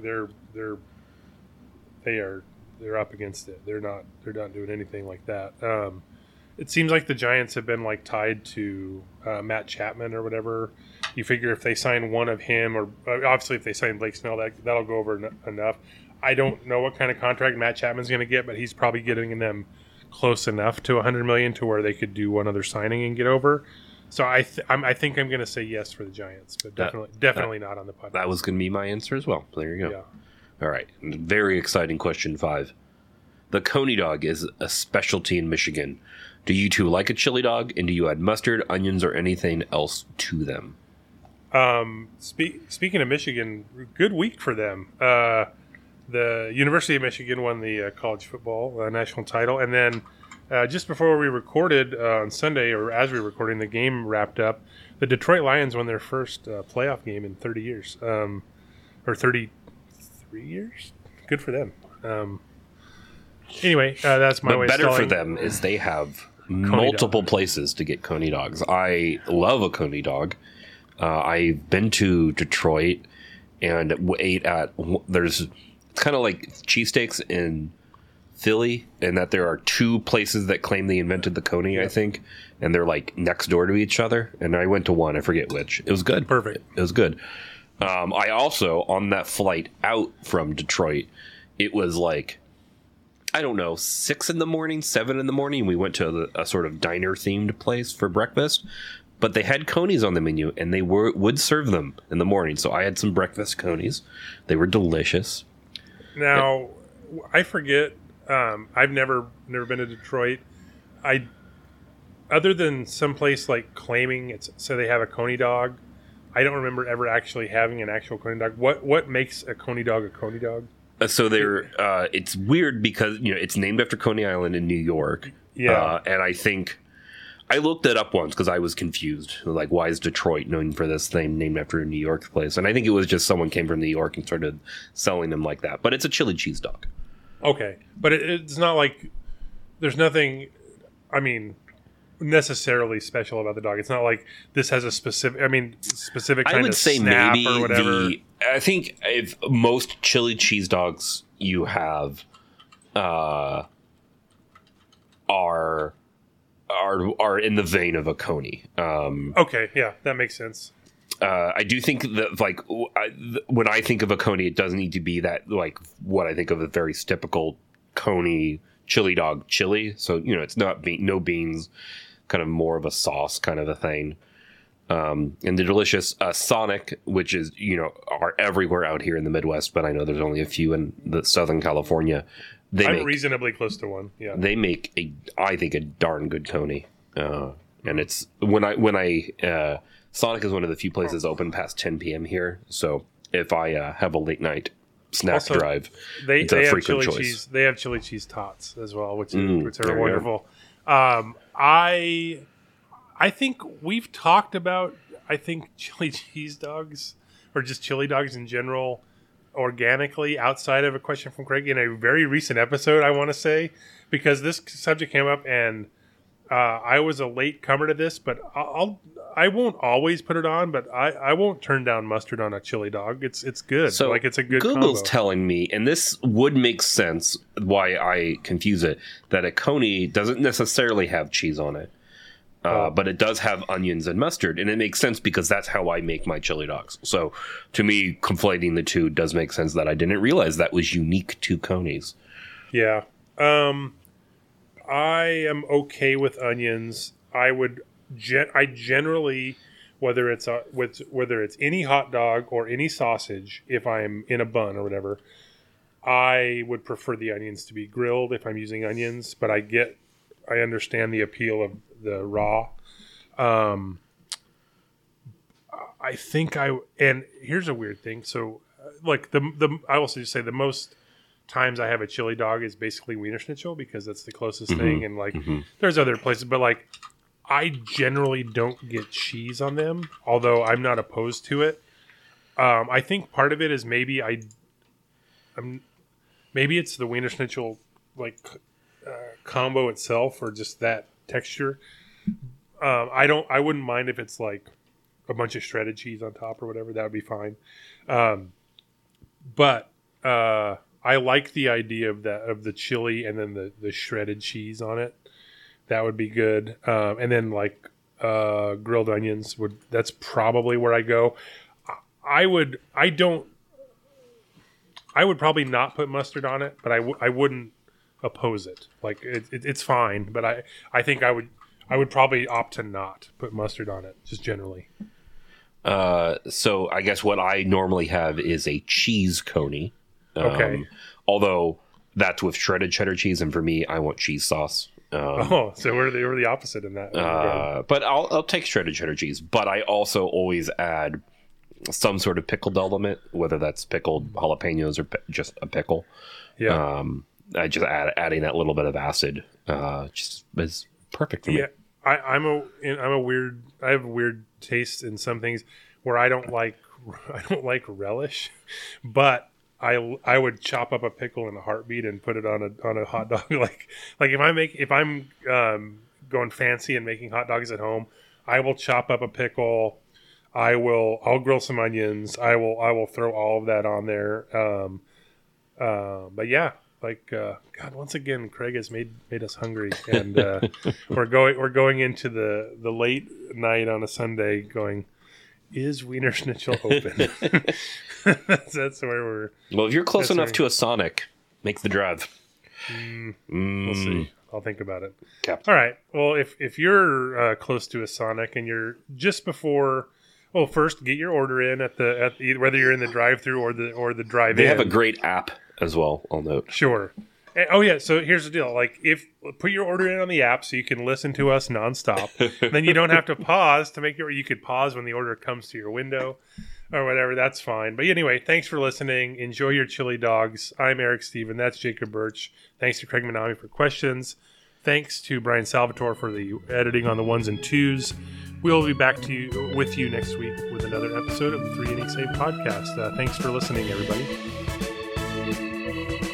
up against it. They're not doing anything like that. It seems like the Giants have been like tied to Matt Chapman or whatever. You figure if they sign one of him, or obviously if they sign Blake Snell, that'll go over enough. I don't know what kind of contract Matt Chapman's going to get, but he's probably getting them close enough to $100 million to where they could do one other signing and get over. So I think I'm going to say yes for the Giants, but definitely not on the Padres. That was going to be my answer as well. There you go. Yeah. All right. Very exciting question 5. The Coney dog is a specialty in Michigan. Do you two like a chili dog, and do you add mustard, onions, or anything else to them? Speaking of Michigan, good week for them. The University of Michigan won the college football national title, and then just before we recorded on Sunday, or as we were recording, the game wrapped up. The Detroit Lions won their first playoff game in 30 years, or 33 years. Good for them. Anyway, that's my way. But better of for them is they have multiple places to get Coney dogs. I love a Coney dog. I've been to Detroit and ate at it's kind of like cheesesteaks in Philly, in that there are 2 places that claim they invented the Coney, I think, and they're like next door to each other. And I went to one, I forget which. It was good. Perfect. It was good. I also, on that flight out from Detroit, it was like, I don't know, 6 in the morning, 7 in the morning. We went to a sort of diner themed place for breakfast, but they had Coneys on the menu, and they would serve them in the morning. So I had some breakfast Coneys. They were delicious. Now, I forget. I've never been to Detroit. Other than someplace like claiming so they have a Coney dog, I don't remember ever actually having an actual Coney dog. What makes a Coney dog a Coney dog? So it's weird because it's named after Coney Island in New York. Yeah, and I think I looked it up once because I was confused. Like, why is Detroit known for this thing named after a New York place? And I think it was just someone came from New York and started selling them like that. But it's a chili cheese dog. Okay, but it's not like there's nothing, necessarily special about the dog. It's not like this has a specific kind of snap maybe or whatever. I think if most chili cheese dogs you have are in the vein of a Coney. Okay, yeah, that makes sense. I do think that, when I think of a Coney, it doesn't need to be that, like, what I think of a very typical Coney chili dog chili. So, it's not no beans. kind of more of a sauce kind of a thing. And the delicious Sonic, which is, are everywhere out here in the Midwest, but I know there's only a few in the Southern California. I'm reasonably close to one. Yeah, they make I think a darn good coney. And it's Sonic is one of the few places open past 10 p.m. here. So if I have a late night snack drive, it's a frequent choice. They have chili cheese tots as well, which are wonderful. I think we've talked about chili cheese dogs or just chili dogs in general organically outside of a question from Craig in a very recent episode, I want to say, because this subject came up and I was a late comer to this, but I won't always put it on, but I won't turn down mustard on a chili dog. It's good. So it's a good Google's combo. telling me, and this would make sense why I confuse it, that a coney doesn't necessarily have cheese on it. But it does have onions and mustard, and it makes sense because that's how I make my chili dogs. So to me, conflating the two does make sense that I didn't realize that was unique to conies. Yeah. I am okay with onions. I generally, whether it's any hot dog or any sausage, if I'm in a bun or whatever, I would prefer the onions to be grilled if I'm using onions. But I understand the appeal of the raw. I think and here's a weird thing. So, like I will just say the most times I have a chili dog is basically Wiener Schnitzel because that's the closest thing, and there's other places, but like I generally don't get cheese on them, although I'm not opposed to it. I think part of it is maybe it's the Wiener Schnitzel combo itself or just that texture. I wouldn't mind if it's like a bunch of shredded cheese on top or whatever. That would be fine. But I like the idea of the chili and then the shredded cheese on it. That would be good. And then grilled onions that's probably where I go. I would probably not put mustard on it, but I wouldn't oppose it. Like it's fine, but I think I would probably opt to not put mustard on it, just generally. So I guess what I normally have is a cheese coney. Okay. Although that's with shredded cheddar cheese, and for me, I want cheese sauce. So we're the opposite in that. But I'll take shredded cheddar cheese. But I also always add some sort of pickled element, whether that's pickled jalapenos or just a pickle. Yeah. I just adding that little bit of acid just is perfect for me. Yeah. I have a weird taste in some things where I don't like relish, but I would chop up a pickle in a heartbeat and put it on a hot dog. like if I'm going fancy and making hot dogs at home, I will chop up a pickle. I'll grill some onions. I will throw all of that on there. But yeah. God, once again, Craig has made us hungry, and we're going into the late night on a Sunday. Going, is Wiener Schnitzel open? That's where we're. Well, if you're close enough to a Sonic, make the drive. We'll see. I'll think about it. All right. Well, if you're close to a Sonic and you're just before. Well, first get your order in at whether you're in the drive-through or the drive-in. They have a great app as well, I'll note. Sure. Oh yeah, so here's the deal. Put your order in on the app so you can listen to us nonstop. Then you don't have to pause to make you could pause when the order comes to your window or whatever. That's fine. But anyway, thanks for listening. Enjoy your chili dogs. I'm Eric Steven. That's Jacob Birch. Thanks to Craig Manami for questions. Thanks to Brian Salvatore for the editing on the ones and twos. We'll be back with you next week with another episode of the 3 Inning Save podcast. Thanks for listening, everybody.